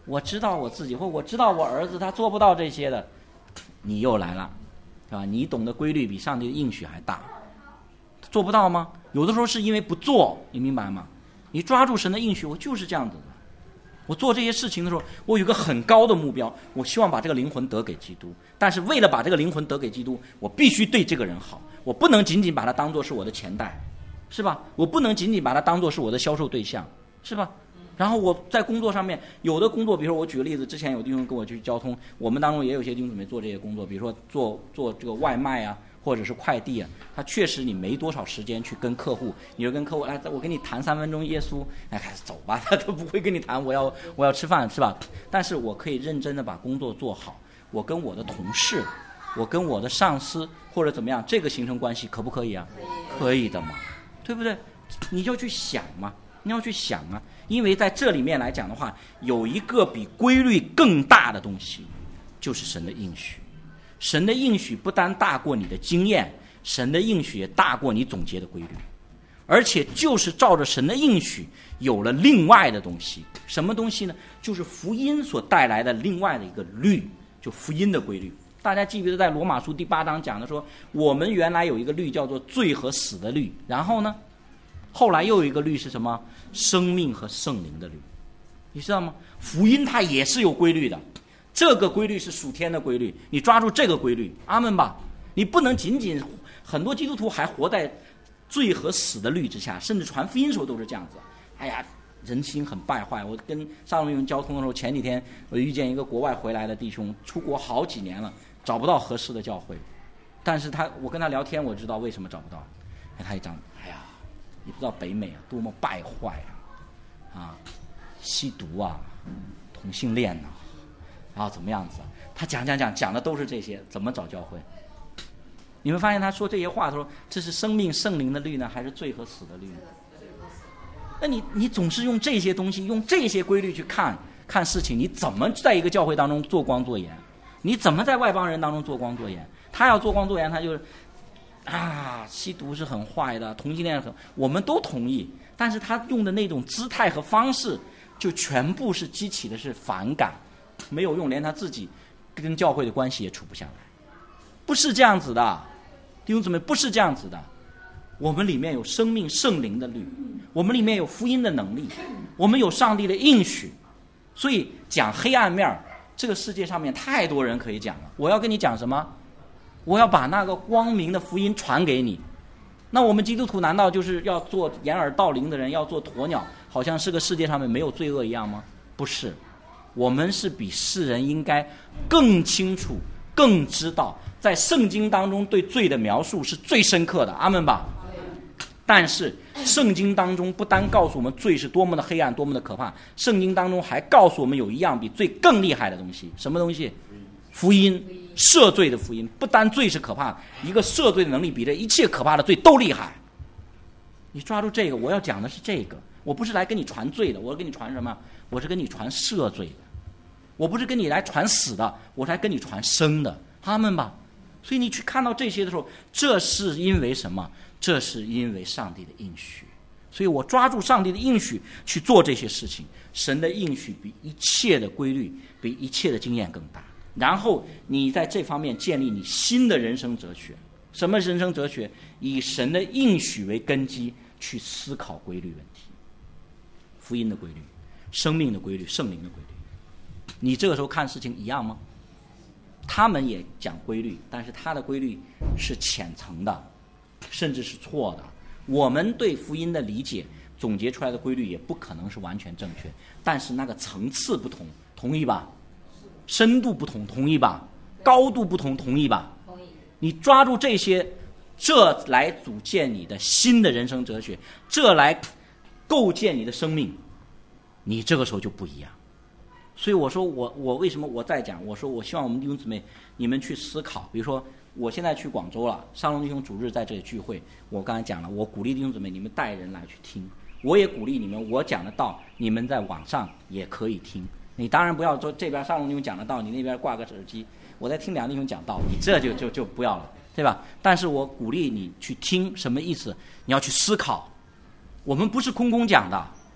A: 我知道我自己，或我知道我儿子他做不到这些的，你又来了，对吧？你懂得规律比上帝的应许还大，做不到吗？有的时候是因为不做，你明白吗？你抓住神的应许，我就是这样子的。我做这些事情的时候，我有个很高的目标，我希望把这个灵魂得给基督。但是为了把这个灵魂得给基督，我必须对这个人好，我不能仅仅把他当作是我的钱袋，是吧？我不能仅仅把他当作是我的销售对象，是吧？然后我在工作上面，有的工作，比如说我举个例子，之前有弟兄跟我去交通，我们当中也有些弟兄准备做这些工作，比如说做这个外卖啊，或者是快递啊，他确实你没多少时间去跟客户，你就跟客户来，我跟你谈3分钟耶稣，哎，开始走吧，他都不会跟你谈，我要吃饭，是吧？但是我可以认真的把工作做好，我跟我的同事，我跟我的上司或者怎么样，这个形成关系可不可以啊？可以的嘛，对不对？你就去想嘛，你要去想啊，因为在这里面来讲的话，有一个比规律更大的东西，就是神的应许。神的应许不单大过你的经验，神的应许也大过你总结的规律，而且就是照着神的应许有了另外的东西。什么东西呢？就是福音所带来的另外的一个律，就福音的规律。大家记不记得在罗马书第8章讲的说，我们原来有一个律叫做罪和死的律，然后呢后来又有一个律是什么？生命和圣灵的律。你知道吗？福音它也是有规律的，这个规律是属天的规律，你抓住这个规律，阿们吧。你不能仅仅，很多基督徒还活在罪和死的律之下，甚至传福音的时候都是这样子。哎呀，人心很败坏。我跟上龙用交通的时候，前几天我遇见一个国外回来的弟兄，出国好几年了，找不到合适的教会。但是我跟他聊天，我知道为什么找不到。他一张，哎呀，你不知道北美啊多么败坏啊，吸毒啊，同性恋啊，然后怎么样子？他讲的都是这些，怎么找教会？你会发现他说这些话，他说这是生命圣灵的律呢，还是罪和死的律呢？那你总是用这些东西，用这些规律去看事情，你怎么在一个教会当中做光做盐？你怎么在外邦人当中做光做盐？他要做光做盐，他就是吸毒是很坏的，同性恋我们都同意，但是他用的那种姿态和方式，就全部是激起的是反感，没有用，连他自己跟教会的关系也处不下来。不是这样子的，弟兄姊妹，不是这样子的。我们里面有生命圣灵的律，我们里面有福音的能力，我们有上帝的应许。所以讲黑暗面，这个世界上面太多人可以讲了。我要跟你讲什么？我要把那个光明的福音传给你。那我们基督徒难道就是要做掩耳盗铃的人，要做鸵鸟，好像是个世界上面没有罪恶一样吗？不是，我们是比世人应该更清楚更知道，在圣经当中对罪的描述是最深刻的，阿们吧。但是圣经当中不单告诉我们罪是多么的黑暗多么的可怕，圣经当中还告诉我们有一样比罪更厉害的东西。什么东西？福音，赦罪的福音。不单罪是可怕，一个赦罪的能力比这一切可怕的罪都厉害。你抓住这个，我要讲的是这个。我不是来跟你传罪的，我是跟你传什么？我是跟你传赦罪的。我不是跟你来传死的，我是来跟你传生的，阿们吧。所以你去看到这些的时候，这是因为什么？这是因为上帝的应许。所以我抓住上帝的应许去做这些事情。神的应许比一切的规律，比一切的经验更大。然后你在这方面建立你新的人生哲学。什么人生哲学？以神的应许为根基去思考规律问题。福音的规律，生命的规律，圣灵的规律。你这个时候看事情一样吗？他们也讲规律，但是他的规律是浅层的，甚至是错的。我们对福音的理解总结出来的规律也不可能是完全正确，但是那个层次不同，同意吧？深度不同，同意吧？高度不同，同意吧？同意。你抓住这些，这来组建你的新的人生哲学，这来构建你的生命，你这个时候就不一样。所以我说我为什么我在讲？我说我希望我们弟兄姊妹你们去思考。比如说我现在去广州了，上龙弟兄主日在这里聚会，我刚才讲了，我鼓励弟兄姊妹你们带人来去听，我也鼓励你们，我讲的道你们在网上也可以听。你当然不要说这边上龙弟兄讲的道，你那边挂个耳机，我在听两个弟兄讲道，你这就不要了，对吧？但是我鼓励你去听，什么意思？你要去思考。我们不是空空讲的，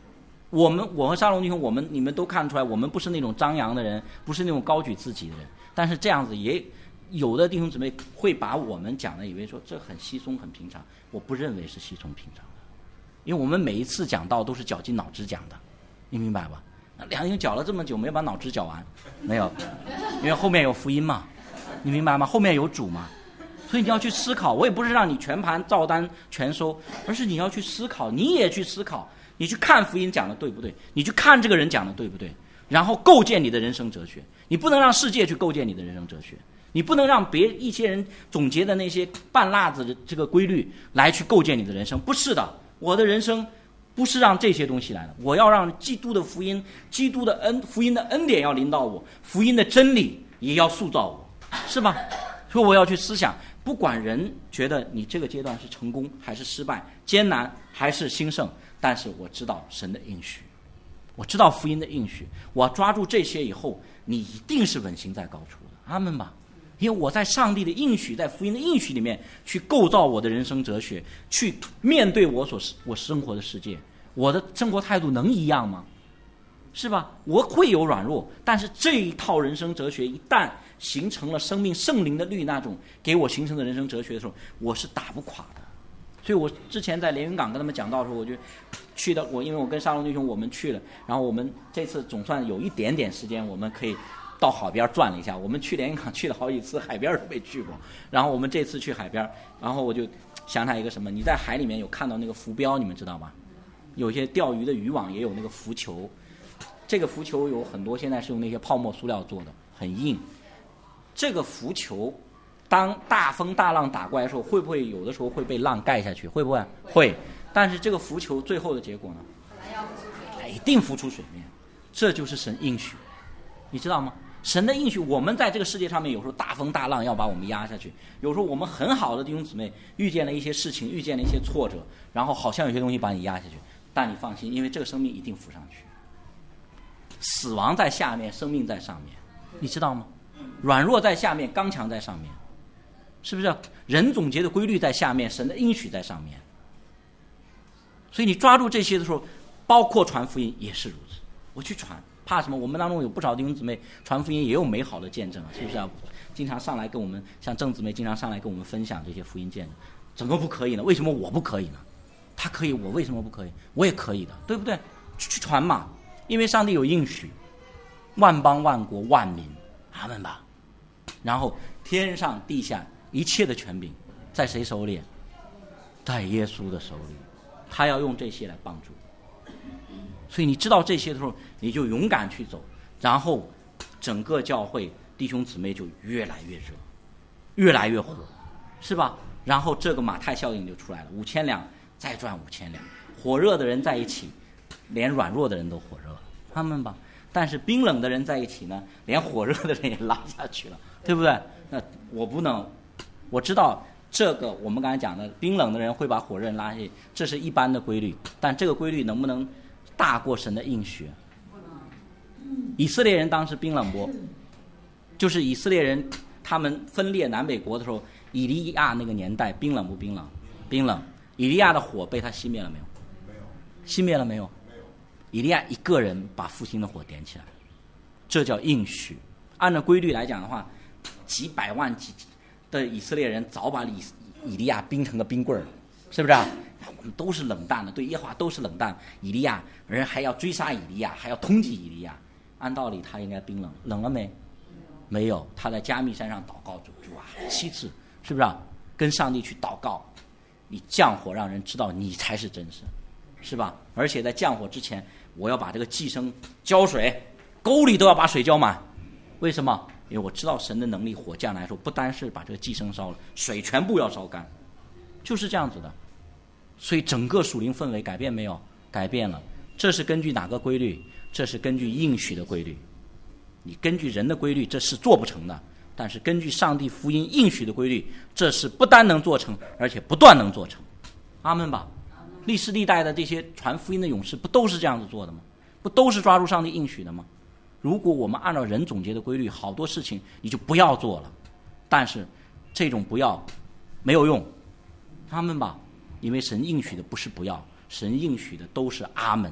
A: 我和沙龙弟兄，你们都看出来，我们不是那种张扬的人，不是那种高举自己的人。但是这样子也有的弟兄姊妹会把我们讲的以为说这很稀松很平常，我不认为是稀松平常的，因为我们每一次讲道都是绞尽脑汁讲的，你明白吧？两兄讲了这么久，没有把脑汁讲完，没有，因为后面有福音嘛，你明白吗？后面有主嘛，所以你要去思考。我也不是让你全盘照单全收，而是你要去思考，你也去思考。你去看福音讲的对不对？你去看这个人讲的对不对？然后构建你的人生哲学。你不能让世界去构建你的人生哲学，你不能让一些人总结的那些半辣子的这个规律来去构建你的人生。不是的，我的人生不是让这些东西来的，我要让基督的福音、基督的福音的恩典要临到我，福音的真理也要塑造我，是吧？所以我要去思想，不管人觉得你这个阶段是成功还是失败，艰难还是兴盛，但是我知道神的应许，我知道福音的应许，我抓住这些以后，你一定是稳行在高处的。阿们吧。因为我在上帝的应许，在福音的应许里面去构造我的人生哲学，去面对我生活的世界，我的生活态度能一样吗？是吧？我会有软弱，但是这一套人生哲学一旦形成了生命圣灵的律那种给我形成的人生哲学的时候，我是打不垮的。所以我之前在连云港跟他们讲到的时候，我就去的，因为我跟沙龙弟兄我们去了，然后我们这次总算有一点点时间，我们可以到海边转了一下。我们去连云港去了好几次，海边都没去过。然后我们这次去海边，然后我就想起来一个什么，你在海里面有看到那个浮标，你们知道吗？有些钓鱼的渔网也有那个浮球，这个浮球有很多现在是用那些泡沫塑料做的，很硬。这个浮球当大风大浪打过来的时候，会不会有的时候会被浪盖下去？会不会？会。但是这个浮球最后的结果呢？一定浮出水面。这就是神应许，你知道吗？神的应许，我们在这个世界上面有时候大风大浪要把我们压下去，有时候我们很好的弟兄姊妹遇见了一些事情，遇见了一些挫折，然后好像有些东西把你压下去，但你放心，因为这个生命一定浮上去。死亡在下面，生命在上面，你知道吗？软弱在下面，刚强在上面，是不是？人总结的规律在下面，神的应许在上面。所以你抓住这些的时候，包括传福音也是如此。我去传，怕什么？我们当中有不少弟兄姊妹传福音也有美好的见证，是不是啊？经常上来跟我们，像郑姊妹经常上来跟我们分享这些福音见证。怎么不可以呢？为什么我不可以呢？他可以，我为什么不可以？我也可以的，对不对？去传嘛，因为上帝有应许，万邦万国万民，阿们吧。然后天上地下一切的权柄在谁手里？在耶稣的手里，他要用这些来帮助。所以你知道这些的时候，你就勇敢去走，然后整个教会弟兄姊妹就越来越热，越来越火，是吧？然后这个马太效应就出来了，5000两再赚5000两，火热的人在一起，连软弱的人都火热了，他们吧。但是冰冷的人在一起呢，连火热的人也拉下去了，对不对？那我不能，我知道这个我们刚才讲的，冰冷的人会把火热人拉下去，这是一般的规律，但这个规律能不能大过神的应许？以色列人当时冰冷不？就是以色列人他们分裂南北国的时候，以利亚那个年代冰冷不冰冷？冰冷。以利亚的火被他熄灭了没有？没有。熄灭了没有？以利亚一个人把复兴的火点起来，这叫应许。按照规律来讲的话，几百万的以色列人早把以利亚冰成个冰棍儿，是不是啊？我们都是冷淡的，对耶和华都是冷淡。以利亚人还要追杀以利亚，还要通缉以利亚。按道理他应该冰冷，冷了没？没有。他在加密山上祷告主啊，7次，是不是啊？跟上帝去祷告，你降火让人知道你才是真神，是吧？而且在降火之前，我要把这个寄生浇水，沟里都要把水浇满。为什么？因为我知道神的能力，火降来说，不单是把这个寄生烧了，水全部要烧干，就是这样子的。所以整个属灵氛围改变没有？改变了。这是根据哪个规律？这是根据应许的规律。你根据人的规律，这是做不成的。但是根据上帝福音应许的规律，这是不单能做成，而且不断能做成。阿们吧。历世历代的这些传福音的勇士，不都是这样子做的吗？不都是抓住上帝应许的吗？如果我们按照人总结的规律，好多事情你就不要做了。但是这种不要没有用，阿们吧。因为神应许的不是不要，神应许的都是阿门的，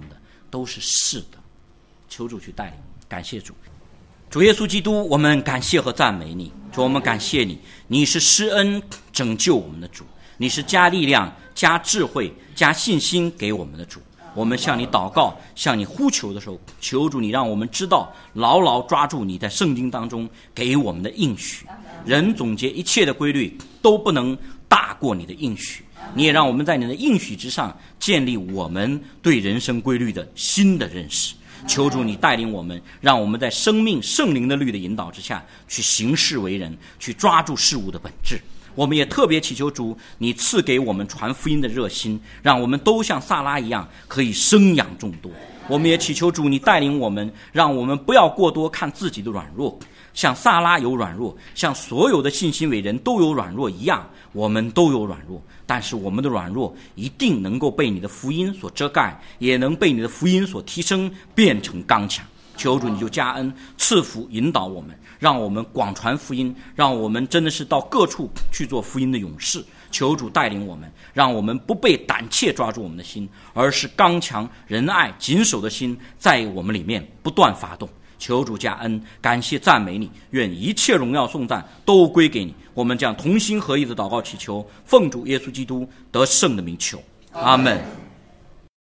A: 都是是的。求主去带领，感谢主。主耶稣基督，我们感谢和赞美你。主，我们感谢你，你是施恩拯救我们的主，你是加力量、加智慧、加信心给我们的主。我们向你祷告，向你呼求的时候，求主你让我们知道，牢牢抓住你在圣经当中给我们的应许。人总结一切的规律都不能大过你的应许，你也让我们在你的应许之上建立我们对人生规律的新的认识。求主你带领我们，让我们在生命圣灵的律的引导之下去行事为人，去抓住事物的本质。我们也特别祈求主你赐给我们传福音的热心，让我们都像撒拉一样可以生养众多。我们也祈求主你带领我们，让我们不要过多看自己的软弱，像撒拉有软弱，像所有的信心伟人都有软弱一样，我们都有软弱，但是我们的软弱一定能够被你的福音所遮盖，也能被你的福音所提升，变成刚强。求主你就加恩赐福引导我们，让我们广传福音，让我们真的是到各处去做福音的勇士。求主带领我们，让我们不被胆怯抓住我们的心，而是刚强仁爱谨守的心在我们里面不断发动。求主加恩，感谢赞美你，愿一切荣耀颂赞都归给你。我们将同心合意的祷告祈求，奉主耶稣基督得胜的名求，阿们。